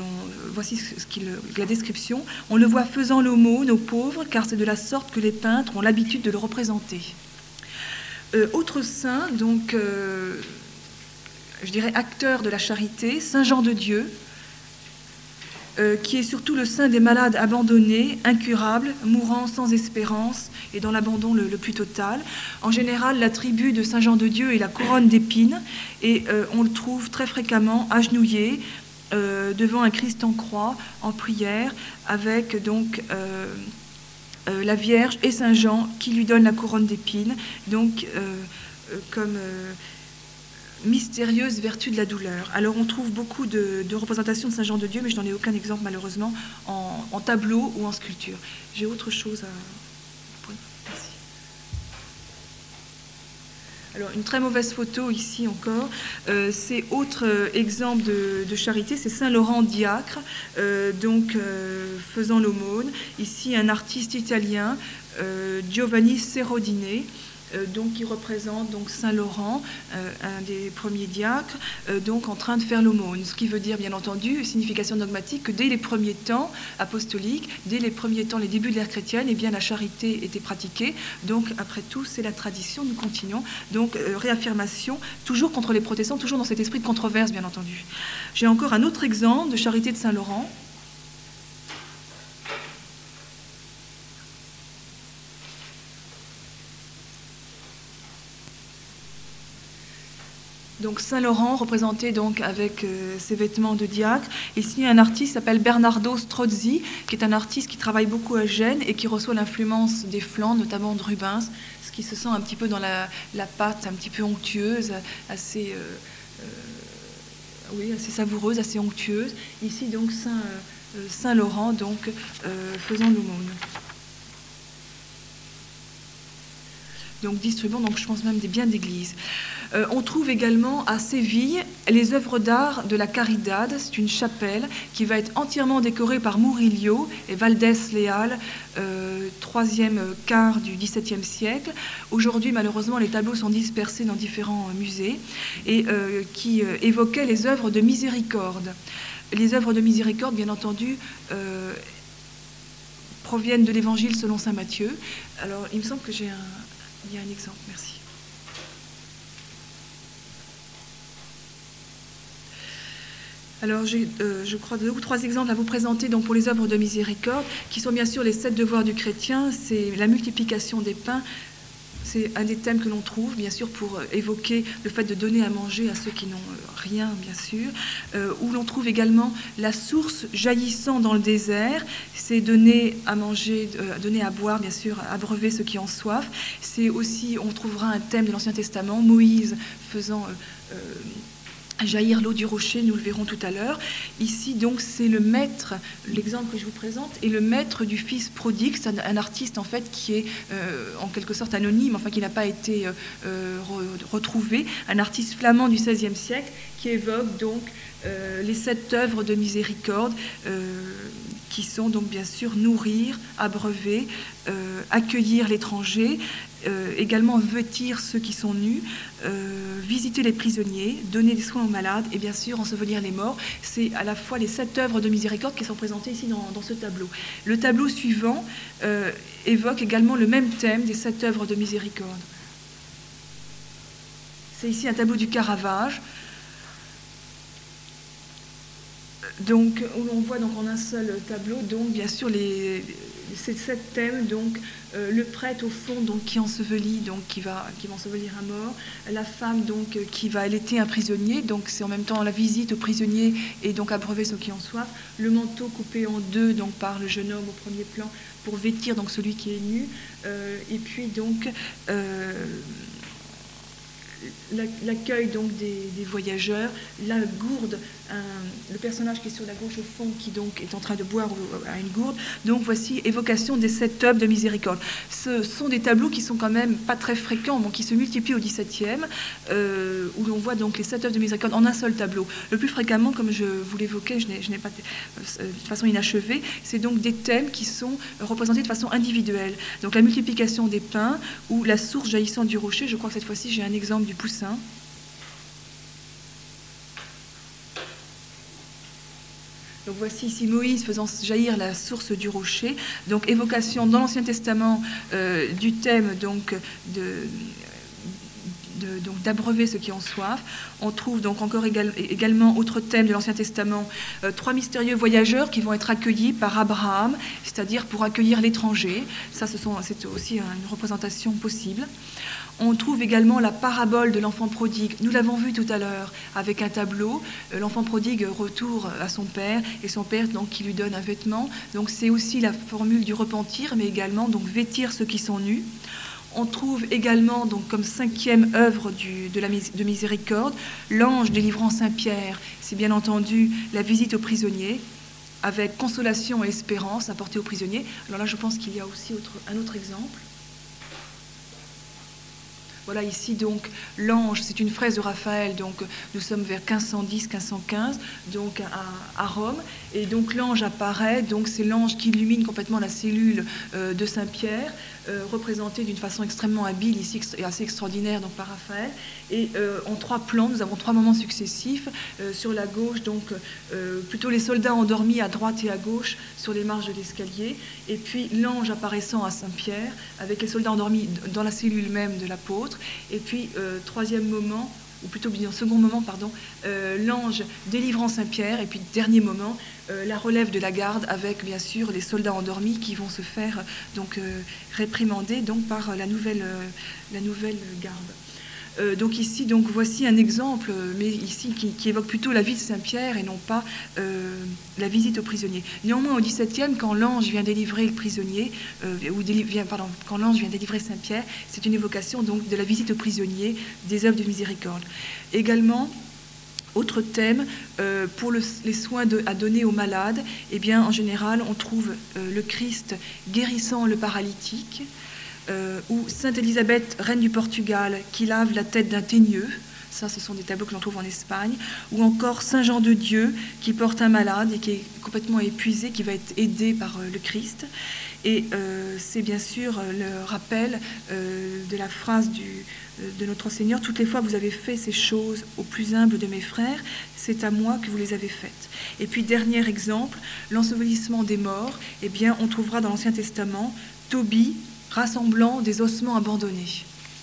la description. On le voit faisant l'aumône aux pauvres, car c'est de la sorte que les peintres ont l'habitude de le représenter. Autre saint, donc, je dirais acteur de la charité, Saint Jean de Dieu, qui est surtout le saint des malades abandonnés, incurables, mourant sans espérance et dans l'abandon le plus total. En général, l'attribut de Saint Jean de Dieu est la couronne d'épines, et on le trouve très fréquemment agenouillé devant un Christ en croix, en prière, avec donc la Vierge et Saint Jean qui lui donnent la couronne d'épines, donc comme mystérieuse vertu de la douleur. Alors on trouve beaucoup de représentations de Saint Jean de Dieu, mais je n'en ai aucun exemple malheureusement en tableau ou en sculpture. J'ai autre chose à... Merci. Alors, une très mauvaise photo ici encore. C'est autre exemple de charité, c'est Saint Laurent diacre, faisant l'aumône. Ici, un artiste italien, Giovanni Serodine, donc qui représente donc Saint Laurent, un des premiers diacres, donc en train de faire l'aumône. Ce qui veut dire, bien entendu, signification dogmatique, que dès les premiers temps apostoliques, dès les premiers temps, les débuts de l'ère chrétienne, eh bien la charité était pratiquée. Donc après tout, c'est la tradition. Nous continuons. Donc réaffirmation, toujours contre les protestants, toujours dans cet esprit de controverse, bien entendu. J'ai encore un autre exemple de charité de Saint Laurent. Donc Saint Laurent, représenté donc avec ses vêtements de diacre. Ici, un artiste s'appelle Bernardo Strozzi, qui est un artiste qui travaille beaucoup à Gênes et qui reçoit l'influence des Flandres, notamment de Rubens, ce qui se sent un petit peu dans la pâte, un petit peu onctueuse, assez savoureuse, assez onctueuse. Ici, donc, Saint Laurent, donc, faisant l'aumône. Donc distribuant, donc je pense même des biens d'église. On trouve également à Séville les œuvres d'art de la Caridad. C'est une chapelle qui va être entièrement décorée par Murillo et Valdés Leal, troisième quart du XVIIe siècle. Aujourd'hui, malheureusement, les tableaux sont dispersés dans différents musées et qui évoquaient les œuvres de miséricorde. Les œuvres de miséricorde, bien entendu, proviennent de l'Évangile selon saint Matthieu. Alors, il me semble que il y a un exemple, merci. Alors, j'ai, je crois, 2 ou 3 exemples à vous présenter donc, pour les œuvres de miséricorde, qui sont bien sûr les 7 devoirs du chrétien. C'est la multiplication des pains. C'est un des thèmes que l'on trouve, bien sûr, pour évoquer le fait de donner à manger à ceux qui n'ont rien, bien sûr. Où l'on trouve également la source jaillissant dans le désert. C'est donner à manger, donner à boire, bien sûr, abreuver ceux qui ont soif. C'est aussi, on trouvera un thème de l'Ancien Testament, Moïse faisant jaillir l'eau du rocher, nous le verrons tout à l'heure. Ici, donc, c'est le maître, l'exemple que je vous présente, est le maître du fils prodigue. C'est un artiste, en fait, qui est en quelque sorte anonyme, enfin, qui n'a pas été retrouvé. Un artiste flamand du XVIe siècle qui évoque, donc, les 7 œuvres de miséricorde qui sont, donc, bien sûr, nourrir, abreuver, accueillir l'étranger, également vêtir ceux qui sont nus, visiter les prisonniers, donner des soins aux malades et bien sûr ensevelir les morts. C'est à la fois les 7 œuvres de miséricorde qui sont présentées ici dans ce tableau. Le tableau suivant évoque également le même thème des 7 œuvres de miséricorde. C'est ici un tableau du Caravage. Donc, où l'on voit donc en un seul tableau, donc bien sûr ces 7 thèmes, donc le prêtre au fond, donc qui ensevelit, donc qui va ensevelir un mort, la femme donc qui va allaiter un prisonnier, donc c'est en même temps la visite au prisonnier et donc abreuver ceux qui ont soif, le manteau coupé en 2 donc par le jeune homme au premier plan pour vêtir donc celui qui est nu, et puis donc l'accueil donc des voyageurs, la gourde, le personnage qui est sur la gauche au fond qui donc est en train de boire à une gourde. Donc voici évocation des 7 œuvres de miséricorde. Ce sont des tableaux qui sont quand même pas très fréquents, donc qui se multiplient au XVIIe, où l'on voit donc les 7 œuvres de miséricorde en un seul tableau. Le plus fréquemment, comme je vous l'évoquais, je n'ai pas de façon inachevée, c'est donc des thèmes qui sont représentés de façon individuelle. Donc la multiplication des pains ou la source jaillissant du rocher. Je crois que cette fois-ci j'ai un exemple du poussin. Donc voici ici Moïse faisant jaillir la source du rocher. Donc évocation dans l'Ancien Testament du thème donc donc d'abreuver ceux qui ont soif. On trouve donc encore également autre thème de l'Ancien Testament, 3 mystérieux voyageurs qui vont être accueillis par Abraham, c'est-à-dire pour accueillir l'étranger. Ça, c'est aussi une représentation possible. On trouve également la parabole de l'enfant prodigue. Nous l'avons vu tout à l'heure avec un tableau. L'enfant prodigue retourne à son père et son père donc qui lui donne un vêtement. Donc c'est aussi la formule du repentir, mais également donc vêtir ceux qui sont nus. On trouve également donc comme 5e œuvre de miséricorde l'ange délivrant Saint Pierre. C'est bien entendu la visite aux prisonniers avec consolation et espérance apportée aux prisonniers. Alors là, je pense qu'il y a aussi un autre exemple. Voilà ici donc l'ange, c'est une fresque de Raphaël, donc nous sommes vers 1510-1515, donc à Rome, et donc l'ange apparaît, donc c'est l'ange qui illumine complètement la cellule de Saint-Pierre, représenté d'une façon extrêmement habile ici et assez extraordinaire donc par Raphaël, et en 3 plans, nous avons 3 moments successifs, sur la gauche donc plutôt les soldats endormis à droite et à gauche sur les marches de l'escalier, et puis l'ange apparaissant à Saint-Pierre avec les soldats endormis dans la cellule même de l'apôtre, et puis 3e moment, ou plutôt bien second moment, pardon, l'ange délivrant Saint-Pierre, et puis dernier moment, la relève de la garde avec bien sûr les soldats endormis qui vont se faire donc réprimander donc par la nouvelle garde. Donc ici, donc voici un exemple, mais ici qui évoque plutôt la vie de Saint-Pierre et non pas la visite aux prisonniers. Néanmoins, au XVIIe, quand l'ange vient délivrer le prisonnier, quand l'ange vient délivrer Saint-Pierre, c'est une évocation donc de la visite aux prisonniers, des œuvres de miséricorde. Également, autre thème, pour les soins à donner aux malades, eh bien, en général, on trouve le Christ guérissant le paralytique, ou Sainte Élisabeth, reine du Portugal, qui lave la tête d'un teigneux. Ça, ce sont des tableaux que l'on trouve en Espagne. Ou encore Saint Jean de Dieu, qui porte un malade et qui est complètement épuisé, qui va être aidé par le Christ. Et c'est bien sûr le rappel de la phrase de notre Seigneur: toutes les fois que vous avez fait ces choses au plus humble de mes frères, c'est à moi que vous les avez faites. Et puis, dernier exemple, l'ensevelissement des morts. Eh bien, on trouvera dans l'Ancien Testament Tobie rassemblant des ossements abandonnés.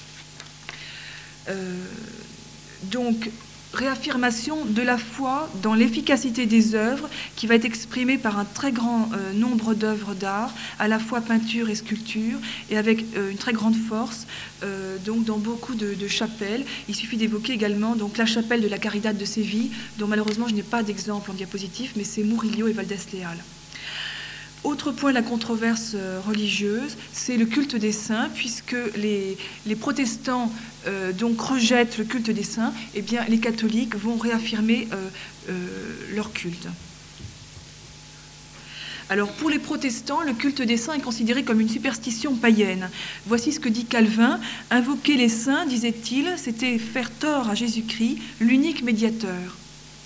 Donc, réaffirmation de la foi dans l'efficacité des œuvres qui va être exprimée par un très grand nombre d'œuvres d'art, à la fois peinture et sculpture, et avec une très grande force donc dans beaucoup de chapelles. Il suffit d'évoquer également donc la chapelle de la Caridad de Séville, dont malheureusement je n'ai pas d'exemple en diapositive, mais c'est Murillo et Valdés Leal. Autre point de la controverse religieuse, c'est le culte des saints, puisque les protestants donc rejettent le culte des saints, eh bien les catholiques vont réaffirmer leur culte. Alors pour les protestants, le culte des saints est considéré comme une superstition païenne. Voici ce que dit Calvin: invoquer les saints, disait-il, c'était faire tort à Jésus-Christ, l'unique médiateur.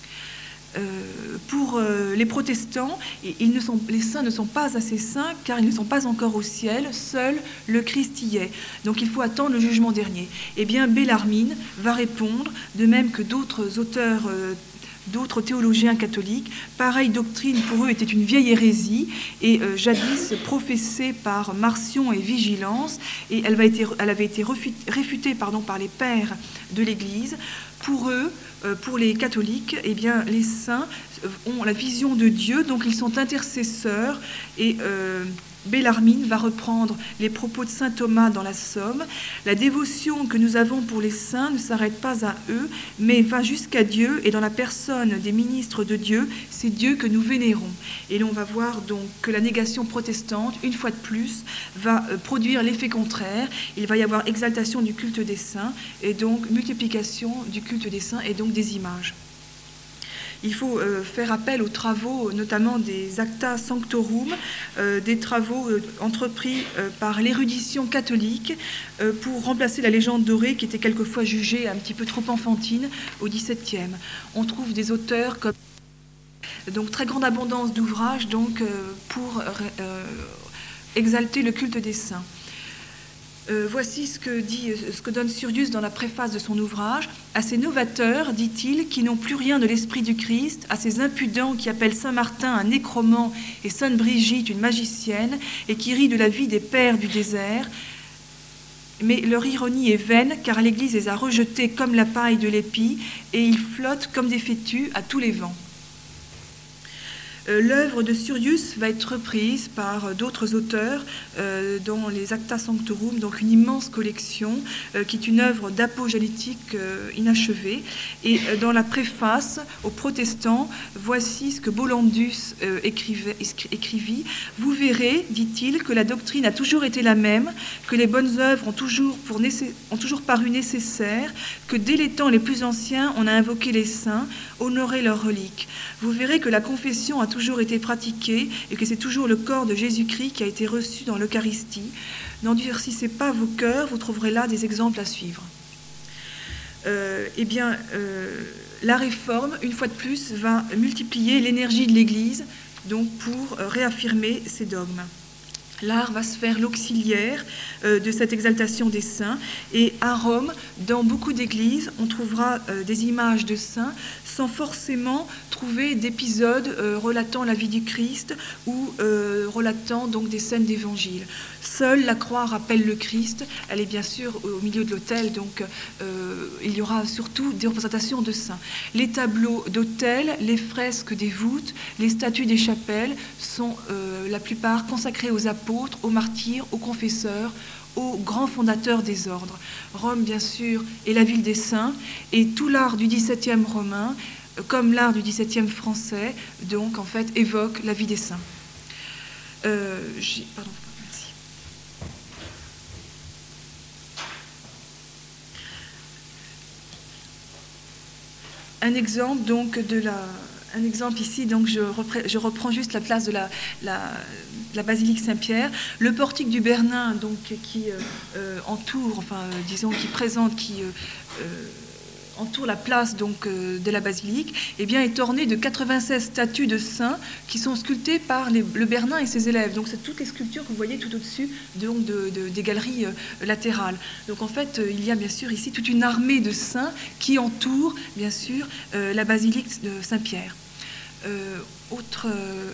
Pour les protestants, les saints ne sont pas assez saints car ils ne sont pas encore au ciel, seul le Christ y est. Donc il faut attendre le jugement dernier. Eh bien, Bellarmine va répondre, de même que d'autres auteurs, d'autres théologiens catholiques, pareille doctrine pour eux était une vieille hérésie et jadis professée par Marcion et Vigilance, et elle avait été réfutée par les pères de l'Église. Pour eux, pour les catholiques, eh bien, les saints ont la vision de Dieu, donc ils sont intercesseurs, et Bellarmine va reprendre les propos de saint Thomas dans la Somme. La dévotion que nous avons pour les saints ne s'arrête pas à eux, mais va jusqu'à Dieu, et dans la personne des ministres de Dieu, c'est Dieu que nous vénérons. Et l'on va voir donc que la négation protestante, une fois de plus, va produire l'effet contraire. Il va y avoir exaltation du culte des saints, et donc multiplication du culte des saints, et donc des images. Il faut faire appel aux travaux, notamment des Acta Sanctorum, des travaux entrepris par l'érudition catholique pour remplacer la légende dorée qui était quelquefois jugée un petit peu trop enfantine au XVIIe. On trouve des auteurs comme... Donc très grande abondance d'ouvrages donc, pour exalter le culte des saints. Voici ce que donne Surius dans la préface de son ouvrage. À ces novateurs, dit-il, qui n'ont plus rien de l'esprit du Christ, à ces impudents qui appellent Saint Martin un nécromant et Sainte Brigitte une magicienne, et qui rient de la vie des pères du désert, mais leur ironie est vaine, car l'Église les a rejetés comme la paille de l'épi, et ils flottent comme des fétus à tous les vents. L'œuvre de Surius va être reprise par d'autres auteurs dans les Acta Sanctorum, donc une immense collection qui est une œuvre d'apogénétique inachevée. Et dans la préface aux protestants, voici ce que Bollandus écrivit. Vous verrez, dit-il, que la doctrine a toujours été la même, que les bonnes œuvres ont toujours paru nécessaires, que dès les temps les plus anciens, on a invoqué les saints, honoré leurs reliques. Vous verrez que la confession a toujours toujours été pratiquée et que c'est toujours le corps de Jésus-Christ qui a été reçu dans l'Eucharistie. N'endurcissez pas vos cœurs, vous trouverez là des exemples à suivre. La réforme, une fois de plus, va multiplier l'énergie de l'Église donc pour réaffirmer ces dogmes. L'art va se faire l'auxiliaire de cette exaltation des saints. Et à Rome, dans beaucoup d'églises, on trouvera des images de saints sans forcément trouver d'épisodes relatant la vie du Christ ou relatant donc des scènes d'évangile. Seule la croix rappelle le Christ. Elle est bien sûr au milieu de l'autel, donc il y aura surtout des représentations de saints. Les tableaux d'autel, les fresques des voûtes, les statues des chapelles sont la plupart consacrés aux apôtres, aux martyrs, aux confesseurs, aux grands fondateurs des ordres. Rome, bien sûr, est la ville des saints, et tout l'art du XVIIe romain, comme l'art du XVIIe français, donc en fait évoque la vie des saints. Merci. Un exemple donc un exemple ici, donc je reprends juste la place de la basilique Saint-Pierre, le portique du Bernin, donc qui entoure, entoure la place donc de la basilique, eh bien, est orné de 96 statues de saints qui sont sculptées par le Bernin et ses élèves. Donc c'est toutes les sculptures que vous voyez tout au-dessus des galeries latérales. Donc en fait, il y a bien sûr ici toute une armée de saints qui entoure bien sûr la basilique de Saint-Pierre. Autre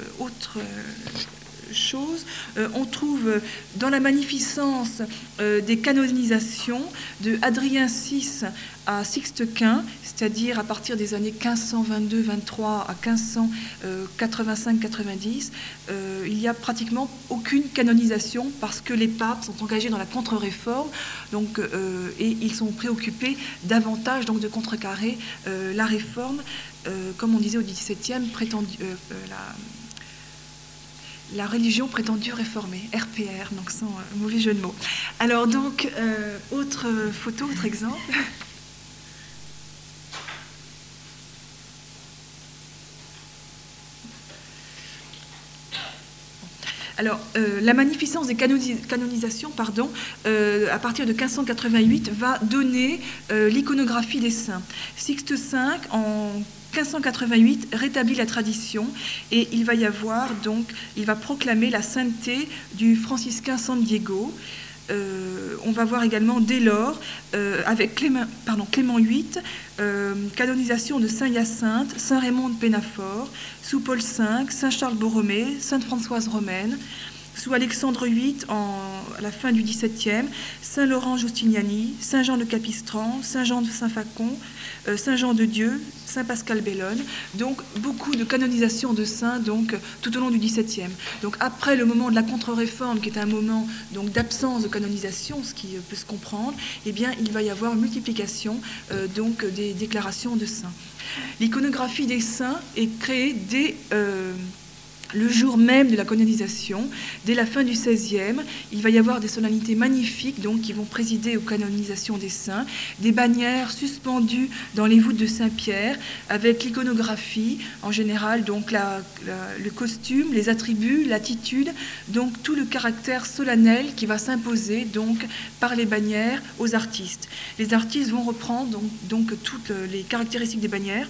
chose, on trouve dans la magnificence des canonisations de Adrien VI à Sixte Quint, c'est-à-dire à partir des années 1522-23 à 1585-90, il n'y a pratiquement aucune canonisation parce que les papes sont engagés dans la contre-réforme, donc, et ils sont préoccupés davantage donc, de contrecarrer la réforme, comme on disait au XVIIe, la religion prétendue réformée, RPR, donc sans mauvais jeu de mots. Alors donc, autre photo, autre exemple. Alors, la magnificence des canonisations, à partir de 1588, va donner l'iconographie des saints. Sixte V, en 1588, rétablit la tradition et il va y avoir donc, il va proclamer la sainteté du franciscain San Diego. On va voir également dès lors, avec Clément VIII, canonisation de Saint Hyacinthe, Saint Raymond de Pénafort, sous Paul V, Saint Charles Borromée, Sainte Françoise Romaine, sous Alexandre VIII, à la fin du XVIIe, Saint Laurent Giustiniani, Saint Jean de Capistran, Saint Jean de Saint-Facon, Saint Jean de Dieu, Saint Pascal Bellone, donc beaucoup de canonisations de saints donc, tout au long du XVIIe. Donc après le moment de la contre-réforme, qui est un moment donc, d'absence de canonisation, ce qui peut se comprendre, eh bien, il va y avoir une multiplication donc, des déclarations de saints. L'iconographie des saints est créée dès le jour même de la canonisation, dès la fin du XVIe. Il va y avoir des solennités magnifiques donc, qui vont présider aux canonisations des saints, des bannières suspendues dans les voûtes de Saint-Pierre, avec l'iconographie en général, donc le costume, les attributs, l'attitude, donc tout le caractère solennel qui va s'imposer donc, par les bannières aux artistes. Les artistes vont reprendre donc toutes les caractéristiques des bannières.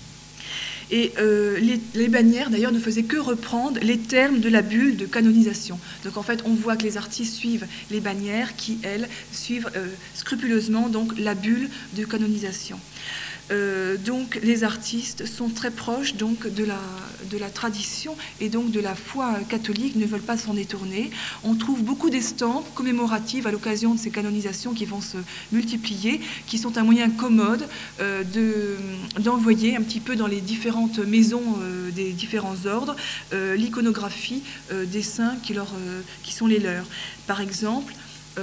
Et les bannières, d'ailleurs, ne faisaient que reprendre les termes de la bulle de canonisation. Donc, en fait, on voit que les artistes suivent les bannières qui, elles, suivent scrupuleusement donc, la bulle de canonisation. Donc, les artistes sont très proches donc, de la tradition et donc de la foi catholique, ne veulent pas s'en détourner. On trouve beaucoup d'estampes commémoratives à l'occasion de ces canonisations qui vont se multiplier, qui sont un moyen commode d'envoyer un petit peu dans les différentes maisons des différents ordres l'iconographie des saints qui sont les leurs. Par exemple,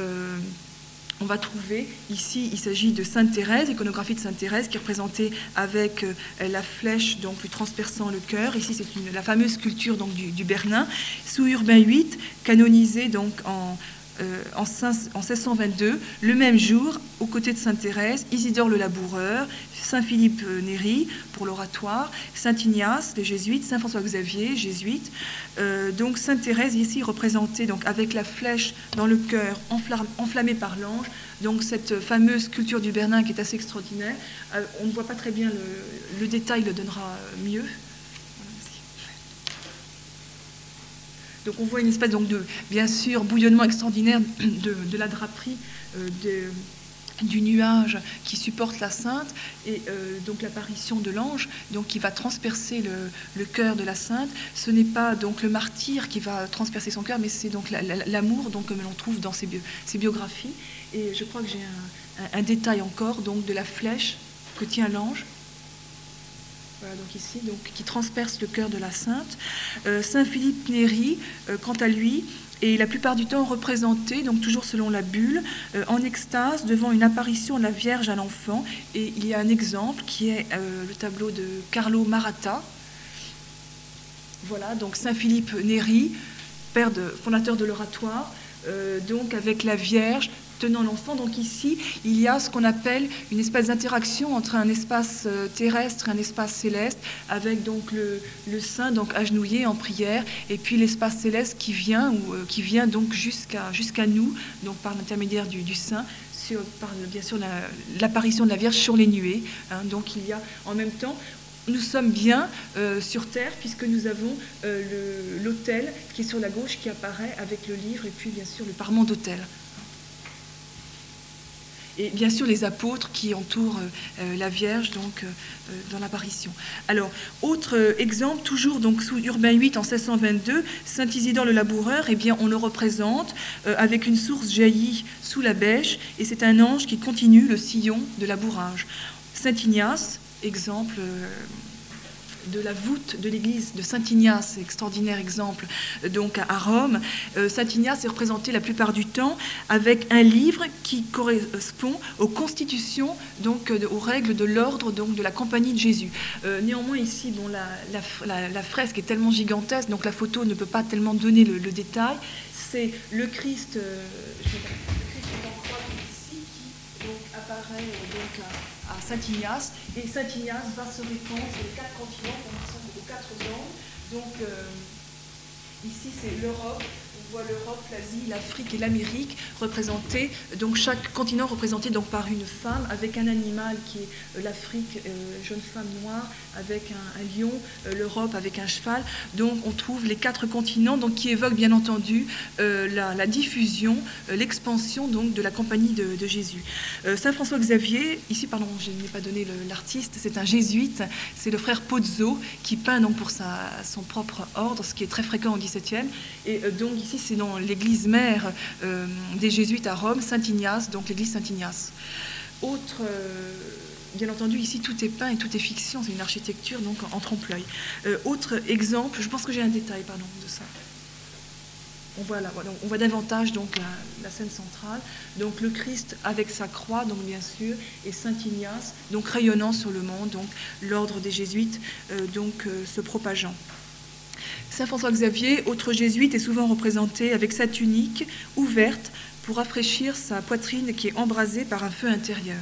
on va trouver ici, il s'agit de Sainte Thérèse, iconographie de Sainte Thérèse qui est représentée avec la flèche donc lui transperçant le cœur. Ici, c'est la fameuse sculpture donc du Bernin, sous Urbain VIII, canonisée donc en 1622, le même jour, aux côtés de Sainte Thérèse, Isidore le Laboureur, Saint Philippe Néri pour l'oratoire, Saint Ignace, les jésuites, Saint François Xavier, jésuite. Donc Sainte Thérèse ici représentée donc avec la flèche dans le cœur enflammée par l'ange. Donc cette fameuse sculpture du Bernin qui est assez extraordinaire. On ne voit pas très bien le détail, le donnera mieux. Donc on voit une espèce donc de, bien sûr, bouillonnement extraordinaire de la draperie du nuage qui supporte la Sainte, et donc l'apparition de l'ange donc qui va transpercer le cœur de la Sainte. Ce n'est pas donc le martyr qui va transpercer son cœur, mais c'est donc l'amour donc comme l'on trouve dans ses biographies. Et je crois que j'ai un détail encore donc de la flèche que tient l'ange. Voilà, donc ici, donc, qui transperce le cœur de la Sainte. Saint Philippe Néri, quant à lui, est la plupart du temps représenté, donc toujours selon la bulle, en extase devant une apparition de la Vierge à l'enfant. Et il y a un exemple qui est le tableau de Carlo Maratta. Voilà, donc Saint Philippe Néri, fondateur de l'oratoire, donc avec la Vierge tenant l'enfant. Donc ici, il y a ce qu'on appelle une espèce d'interaction entre un espace terrestre et un espace céleste, avec donc le saint donc agenouillé en prière, et puis l'espace céleste qui vient donc jusqu'à nous, donc par l'intermédiaire du saint, par bien sûr l'apparition de la Vierge sur les nuées. Hein. Donc il y a en même temps, nous sommes bien sur terre, puisque nous avons l'autel qui est sur la gauche qui apparaît avec le livre, et puis bien sûr le parement d'autel. Et bien sûr les apôtres qui entourent la Vierge donc, dans l'apparition. Alors, autre exemple, toujours donc, sous Urbain VIII en 1622, Saint Isidore le Laboureur, eh bien, on le représente avec une source jaillie sous la bêche, et c'est un ange qui continue le sillon de labourage. Saint Ignace, exemple de la voûte de l'église de Saint-Ignace, extraordinaire exemple donc à Rome. Saint-Ignace est représenté la plupart du temps avec un livre qui correspond aux constitutions, donc aux règles de l'ordre donc de la Compagnie de Jésus. Néanmoins ici, bon, la fresque est tellement gigantesque, donc la photo ne peut pas tellement donner le détail. C'est le Christ, en croix ici, qui donc apparaît donc à Saint-Ignace, et Saint-Ignace va se répandre sur les 4 continents, aux 4 angles. Donc ici c'est l'Europe, on voit l'Europe, l'Asie, l'Afrique et l'Amérique représentés, donc chaque continent représenté donc par une femme avec un animal qui est l'Afrique, jeune femme noire avec un lion, l'Europe avec un cheval. Donc on trouve les 4 continents donc, qui évoquent bien entendu la diffusion, l'expansion donc, de la compagnie de Jésus. Saint François Xavier, ici pardon, je n'ai pas donné l'artiste, c'est un jésuite, c'est le frère Pozzo qui peint donc, pour son propre ordre, ce qui est très fréquent au XVIIe. Et donc ici c'est dans l'église mère des jésuites à Rome, Saint-Ignace, donc l'église Saint-Ignace. Autre, bien entendu, ici tout est peint et tout est fiction, c'est une architecture donc en trompe-l'œil. Autre exemple, je pense que j'ai un détail pardon, de ça. On voit davantage donc la scène centrale, donc le Christ avec sa croix, donc bien sûr, et Saint Ignace, donc rayonnant sur le monde, donc l'ordre des jésuites, se propageant. Saint François Xavier, autre jésuite, est souvent représenté avec sa tunique ouverte pour rafraîchir sa poitrine qui est embrasée par un feu intérieur.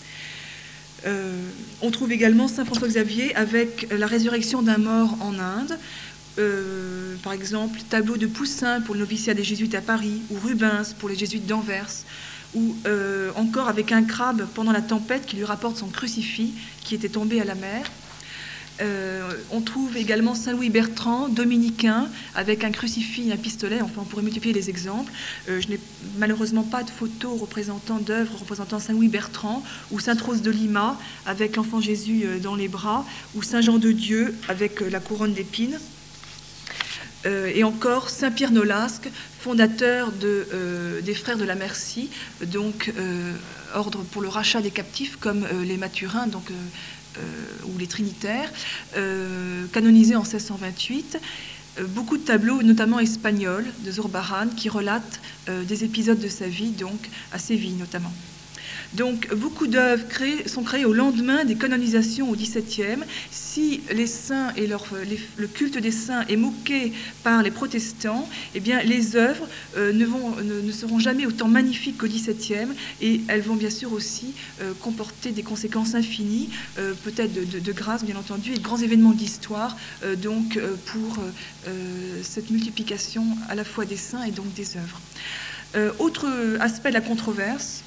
On trouve également Saint François Xavier avec la résurrection d'un mort en Inde. Par exemple, tableau de Poussin pour le noviciat des jésuites à Paris, ou Rubens pour les jésuites d'Anvers, ou encore avec un crabe pendant la tempête qui lui rapporte son crucifix qui était tombé à la mer. On trouve également Saint Louis Bertrand, dominicain, avec un crucifix et un pistolet. Enfin, on pourrait multiplier les exemples. Je n'ai malheureusement pas de photos d'œuvres représentant Saint Louis Bertrand, ou Sainte Rose de Lima, avec l'enfant Jésus dans les bras, ou Saint Jean de Dieu, avec la couronne d'épines. Et encore Saint Pierre Nolasque, fondateur des Frères de la Merci, donc ordre pour le rachat des captifs, comme les Mathurins, donc ou les Trinitaires, canonisé en 1628. Beaucoup de tableaux, notamment espagnols, de Zurbarán, qui relatent des épisodes de sa vie, donc à Séville notamment. Donc, beaucoup d'œuvres sont créées au lendemain des canonisations au XVIIe. Si les saints et le culte des saints est moqué par les protestants, eh bien, les œuvres ne seront jamais autant magnifiques qu'au XVIIe, et elles vont bien sûr aussi comporter des conséquences infinies, peut-être de grâce, bien entendu, et de grands événements de l'histoire, pour cette multiplication à la fois des saints et donc des œuvres. Autre aspect de la controverse,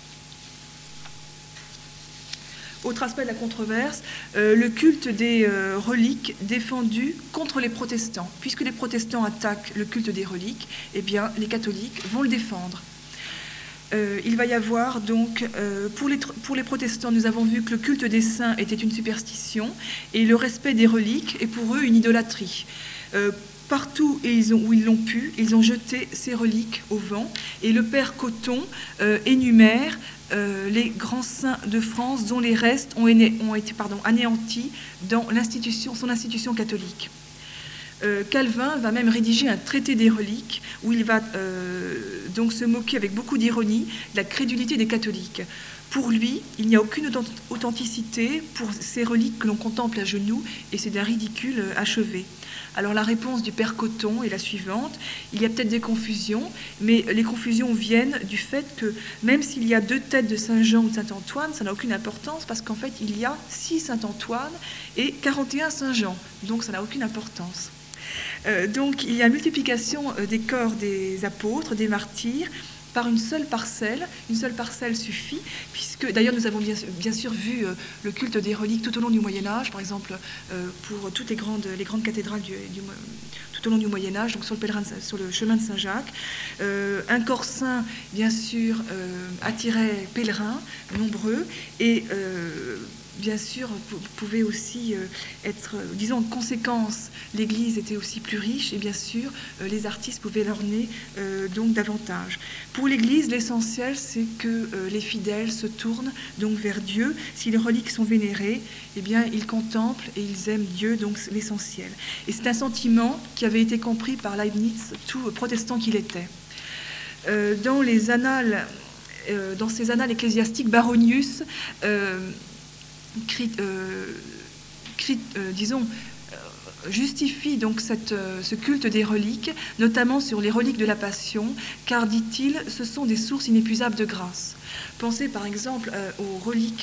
le culte des reliques défendu contre les protestants. Puisque les protestants attaquent le culte des reliques, eh bien, les catholiques vont le défendre. Il va y avoir donc, pour les protestants, nous avons vu que le culte des saints était une superstition, et le respect des reliques est pour eux une idolâtrie. Partout où ils l'ont pu, ils ont jeté ces reliques au vent, et le père Coton énumère les grands saints de France dont les restes ont été anéantis dans son institution catholique. Calvin va même rédiger un traité des reliques où il va donc se moquer avec beaucoup d'ironie de la crédulité des catholiques. Pour lui, il n'y a aucune authenticité pour ces reliques que l'on contemple à genoux, et c'est d'un ridicule achevé. Alors la réponse du père Coton est la suivante: il y a peut-être des confusions, mais les confusions viennent du fait que même s'il y a 2 têtes de Saint Jean ou de Saint Antoine, ça n'a aucune importance, parce qu'en fait il y a 6 Saint Antoine et 41 Saint Jean, donc ça n'a aucune importance. Donc il y a multiplication des corps des apôtres, des martyrs, par une seule parcelle suffit, puisque d'ailleurs nous avons bien sûr vu le culte des reliques tout au long du Moyen-Âge, par exemple pour toutes les grandes cathédrales tout au long du Moyen-Âge, donc sur le chemin de Saint-Jacques. Un corps saint, bien sûr, attirait pèlerins nombreux, et bien sûr, pouvait aussi être, disons, en conséquence, l'Église était aussi plus riche, et bien sûr, les artistes pouvaient l'orner donc davantage. Pour l'Église, l'essentiel, c'est que les fidèles se tournent donc vers Dieu. Si les reliques sont vénérées, eh bien, ils contemplent et ils aiment Dieu, donc c'est l'essentiel. Et c'est un sentiment qui avait été compris par Leibniz, tout protestant qu'il était. Dans ses annales ecclésiastiques, Baronius justifie donc ce culte des reliques, notamment sur les reliques de la Passion, car, dit-il, ce sont des sources inépuisables de grâce. Pensez par exemple aux reliques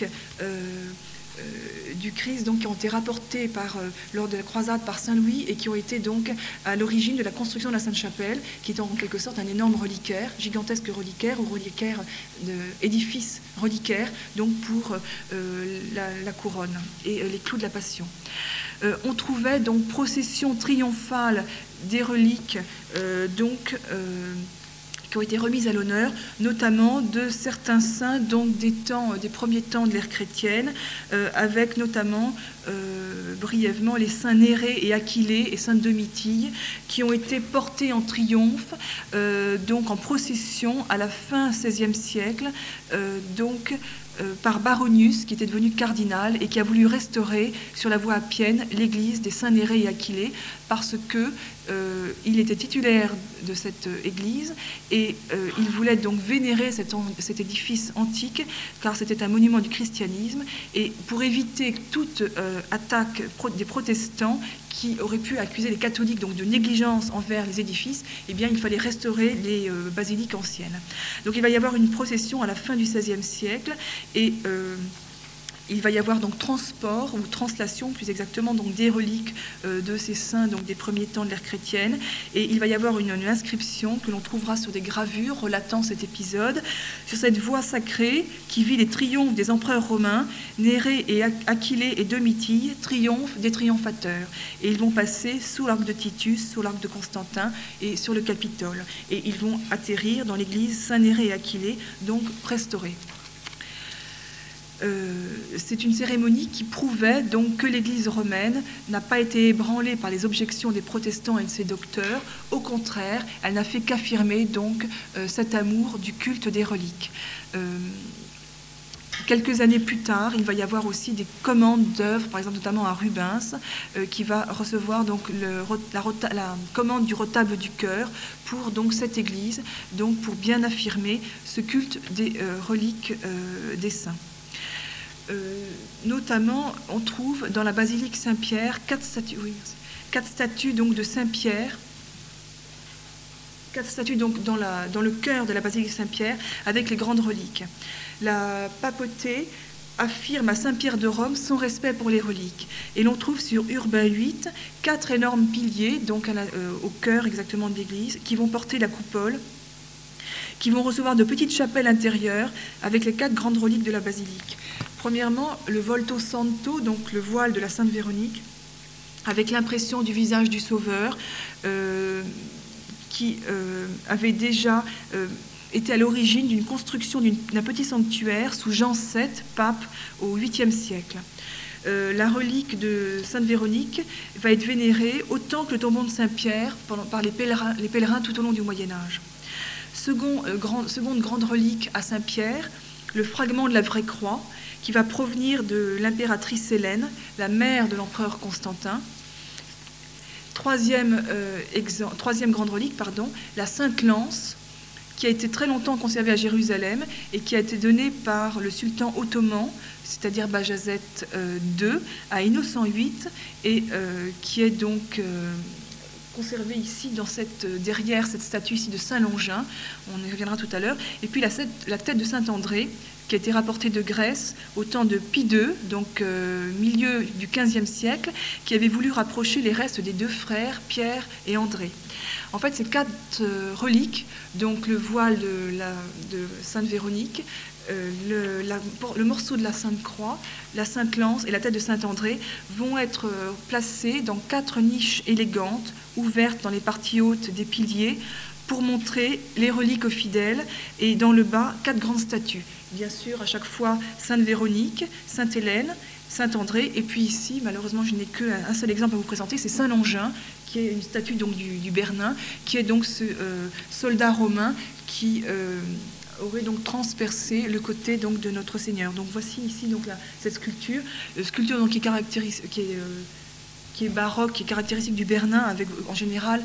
du Christ, donc, qui ont été rapportées lors de la croisade par Saint Louis, et qui ont été donc à l'origine de la construction de la Sainte-Chapelle, qui est en quelque sorte un énorme reliquaire, gigantesque reliquaire, ou reliquaire édifice reliquaire, donc pour la couronne et les clous de la Passion. On trouvait donc procession triomphale des reliques qui ont été remises à l'honneur, notamment de certains saints donc des premiers temps de l'ère chrétienne, avec notamment brièvement les saints Nérée et Aquilée et sainte Domitille, qui ont été portés en triomphe, donc en procession à la fin XVIe siècle, par Baronius, qui était devenu cardinal et qui a voulu restaurer sur la voie appienne l'église des saints Nérée et Aquilée, parce que il était titulaire de cette église, et il voulait donc vénérer cet édifice antique, car c'était un monument du christianisme, et pour éviter toute attaque des protestants qui auraient pu accuser les catholiques donc de négligence envers les édifices, eh bien il fallait restaurer les basiliques anciennes. Donc il va y avoir une procession à la fin du XVIe siècle, et il va y avoir donc transport ou translation, plus exactement, donc des reliques de ces saints, donc des premiers temps de l'ère chrétienne, et il va y avoir une inscription que l'on trouvera sur des gravures relatant cet épisode. Sur cette voie sacrée qui vit les triomphes des empereurs romains, Nérée et Aquilée et Domitille triomphent des triomphateurs, et ils vont passer sous l'arc de Titus, sous l'arc de Constantin et sur le Capitole, et ils vont atterrir dans l'église Saint-Nérée et Aquilée, donc restaurée. C'est une cérémonie qui prouvait donc que l'Église romaine n'a pas été ébranlée par les objections des protestants et de ses docteurs. Au contraire, elle n'a fait qu'affirmer donc cet amour du culte des reliques. quelques années plus tard, il va y avoir aussi des commandes d'œuvres, par exemple notamment à Rubens, qui va recevoir donc la commande du retable du chœur pour donc cette église, donc pour bien affirmer ce culte des reliques des saints. Notamment, on trouve dans la basilique Saint-Pierre 4 statues donc de Saint-Pierre. 4 statues donc dans le cœur de la basilique Saint-Pierre avec les grandes reliques. La papauté affirme à Saint-Pierre de Rome son respect pour les reliques. Et l'on trouve sur Urbain VIII 4 énormes piliers, donc au cœur exactement de l'église, qui vont porter la coupole, qui vont recevoir de petites chapelles intérieures avec les 4 grandes reliques de la basilique. Premièrement, le volto santo, donc le voile de la Sainte Véronique, avec l'impression du visage du Sauveur, qui avait déjà été à l'origine d'une construction d'un petit sanctuaire sous Jean VII, pape, au 8e siècle. La relique de Sainte Véronique va être vénérée autant que le tombeau de Saint-Pierre par les pèlerins tout au long du Moyen-Âge. Seconde grande relique à Saint-Pierre, le fragment de la vraie croix, qui va provenir de l'impératrice Hélène, la mère de l'empereur Constantin. Troisième grande relique, la Sainte Lance, qui a été très longtemps conservée à Jérusalem et qui a été donnée par le sultan ottoman, c'est-à-dire Bajazet II, à Innocent VIII, et qui est donc conservée ici, derrière cette statue ici de Saint-Longin, on y reviendra tout à l'heure, et puis la tête de Saint-André, qui a été rapportée de Grèce au temps de Pie II, donc milieu du XVe siècle, qui avait voulu rapprocher les restes des 2 frères, Pierre et André. En fait, ces 4 reliques, donc le voile de Sainte Véronique, le morceau de la Sainte Croix, la Sainte Lance et la tête de Saint-André vont être placés dans 4 niches élégantes, ouvertes dans les parties hautes des piliers, pour montrer les reliques aux fidèles, et dans le bas, 4 grandes statues. Bien sûr, à chaque fois, Sainte Véronique, Sainte Hélène, Saint-André, et puis ici, malheureusement, je n'ai qu'un seul exemple à vous présenter, c'est Saint-Longin, qui est une statue donc, du Bernin, qui est donc ce soldat romain qui aurait donc transpercé le côté donc, de notre Seigneur. Donc voici ici donc, cette sculpture donc, qui est baroque, qui est caractéristique du Bernin, avec en général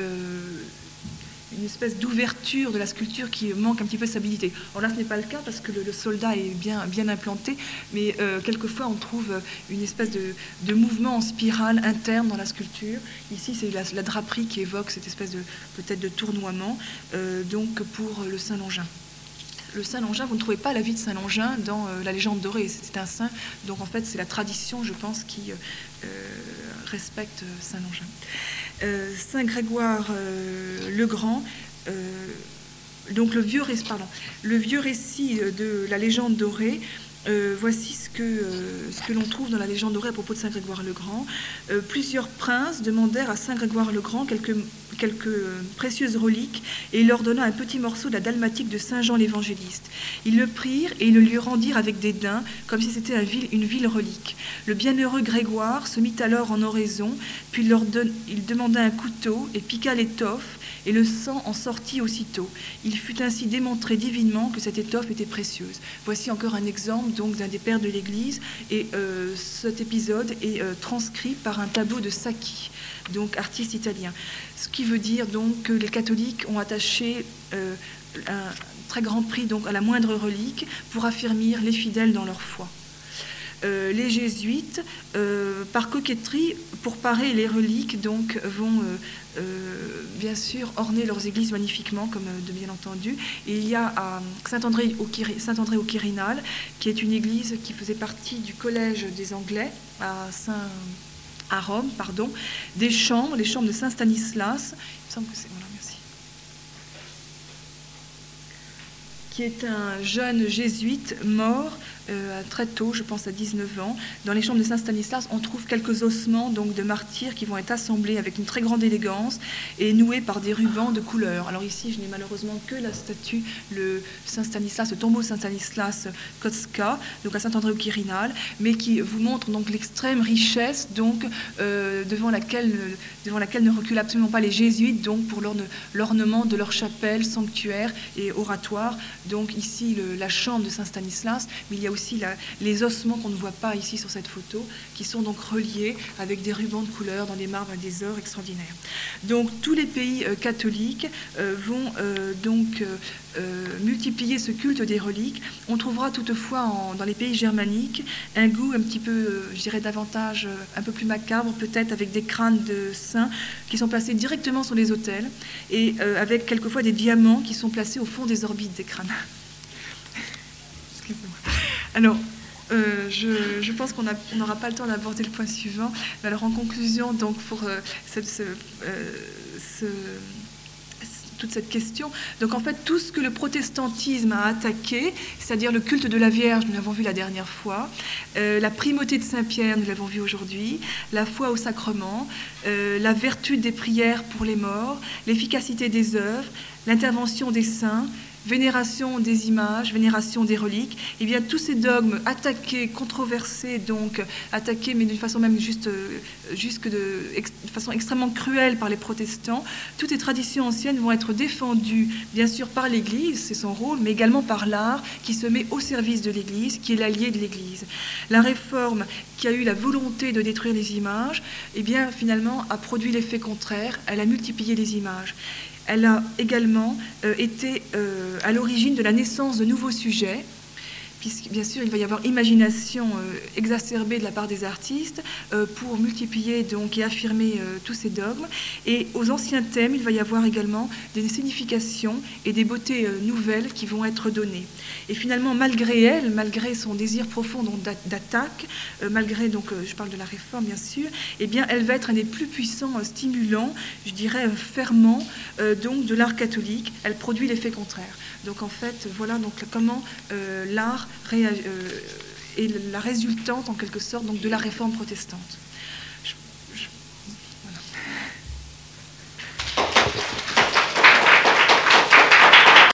une espèce d'ouverture de la sculpture qui manque un petit peu de stabilité. Alors là, ce n'est pas le cas parce que le soldat est bien implanté, mais quelquefois on trouve une espèce de mouvement en spirale interne dans la sculpture. Ici, c'est la draperie qui évoque cette espèce peut-être de tournoiement, donc pour le Saint-Longin. Le Saint-Longin, vous ne trouvez pas la vie de Saint-Longin dans la légende dorée, c'est un saint, donc en fait c'est la tradition, je pense, qui respecte Saint-Longin. Saint Grégoire le Grand, donc le vieux récit de la légende dorée. Voici ce que l'on trouve dans la légende dorée à propos de Saint Grégoire le Grand. Plusieurs princes demandèrent à Saint Grégoire le Grand quelques précieuses reliques, et il leur donna un petit morceau de la dalmatique de Saint Jean l'Évangéliste. Ils le prirent et le lui rendirent avec dédain, comme si c'était une vile relique. Le bienheureux Grégoire se mit alors en oraison, puis il demanda un couteau et piqua l'étoffe, et le sang en sortit aussitôt. Il fut ainsi démontré divinement que cette étoffe était précieuse. Voici encore un exemple donc d'un des pères de l'Église, et cet épisode est transcrit par un tableau de Sacchi, donc artiste italien. Ce qui veut dire donc que les catholiques ont attaché un très grand prix donc à la moindre relique pour affermir les fidèles dans leur foi. Les jésuites, par coquetterie, pour parer les reliques, donc, vont bien sûr orner leurs églises magnifiquement, comme de bien entendu. Et il y a à Saint-André au Quirinal, qui est une église qui faisait partie du collège des Anglais à Rome, les chambres de Saint Stanislas. Il me semble que c'est voilà, merci. Qui est un jeune jésuite mort très tôt, je pense à 19 ans. Dans les chambres de Saint-Stanislas, on trouve quelques ossements donc, de martyrs qui vont être assemblés avec une très grande élégance et noués par des rubans de couleur. Alors ici, je n'ai malheureusement que la statue, le Saint-Stanislas, le tombeau Saint-Stanislas Kostka, donc à Saint-André au Quirinal, mais qui vous montre donc l'extrême richesse donc, devant laquelle ne reculent absolument pas les jésuites donc, pour l'ornement de leur chapelle, sanctuaire et oratoire donc ici la chambre de Saint-Stanislas, mais il y a aussi les ossements qu'on ne voit pas ici sur cette photo, qui sont donc reliés avec des rubans de couleur dans des marbres et des ors extraordinaires. Donc tous les pays catholiques vont donc multiplier ce culte des reliques. On trouvera toutefois dans les pays germaniques un goût un petit peu, je dirais davantage, un peu plus macabre, peut-être avec des crânes de saints qui sont placés directement sur les autels et avec quelquefois des diamants qui sont placés au fond des orbites des crânes. Excusez-moi. Alors, je pense qu'on n'aura pas le temps d'aborder le point suivant. Mais alors, en conclusion, donc, pour toute cette question. Donc en fait, tout ce que le protestantisme a attaqué, c'est-à-dire le culte de la Vierge, nous l'avons vu la dernière fois, la primauté de Saint-Pierre, nous l'avons vu aujourd'hui, la foi au sacrement, la vertu des prières pour les morts, l'efficacité des œuvres, l'intervention des saints, vénération des images, vénération des reliques, et bien tous ces dogmes attaqués, controversés, donc attaqués, mais d'une façon même de façon extrêmement cruelle par les protestants, toutes les traditions anciennes vont être défendues, bien sûr, par l'Église, c'est son rôle, mais également par l'art qui se met au service de l'Église, qui est l'allié de l'Église. La réforme qui a eu la volonté de détruire les images, eh bien finalement a produit l'effet contraire, elle a multiplié les images. Elle a également été à l'origine de la naissance de nouveaux sujets, puisque bien sûr il va y avoir imagination exacerbée de la part des artistes pour multiplier donc, et affirmer tous ces dogmes. Et aux anciens thèmes, il va y avoir également des significations et des beautés nouvelles qui vont être données. Et finalement, malgré elle, malgré son désir profond d'attaque, malgré, donc, je parle de la réforme bien sûr, eh bien, elle va être un des plus puissants stimulants, je dirais ferments, donc, de l'art catholique. Elle produit l'effet contraire. Donc en fait, voilà donc, comment l'art est la résultante en quelque sorte donc, de la réforme protestante.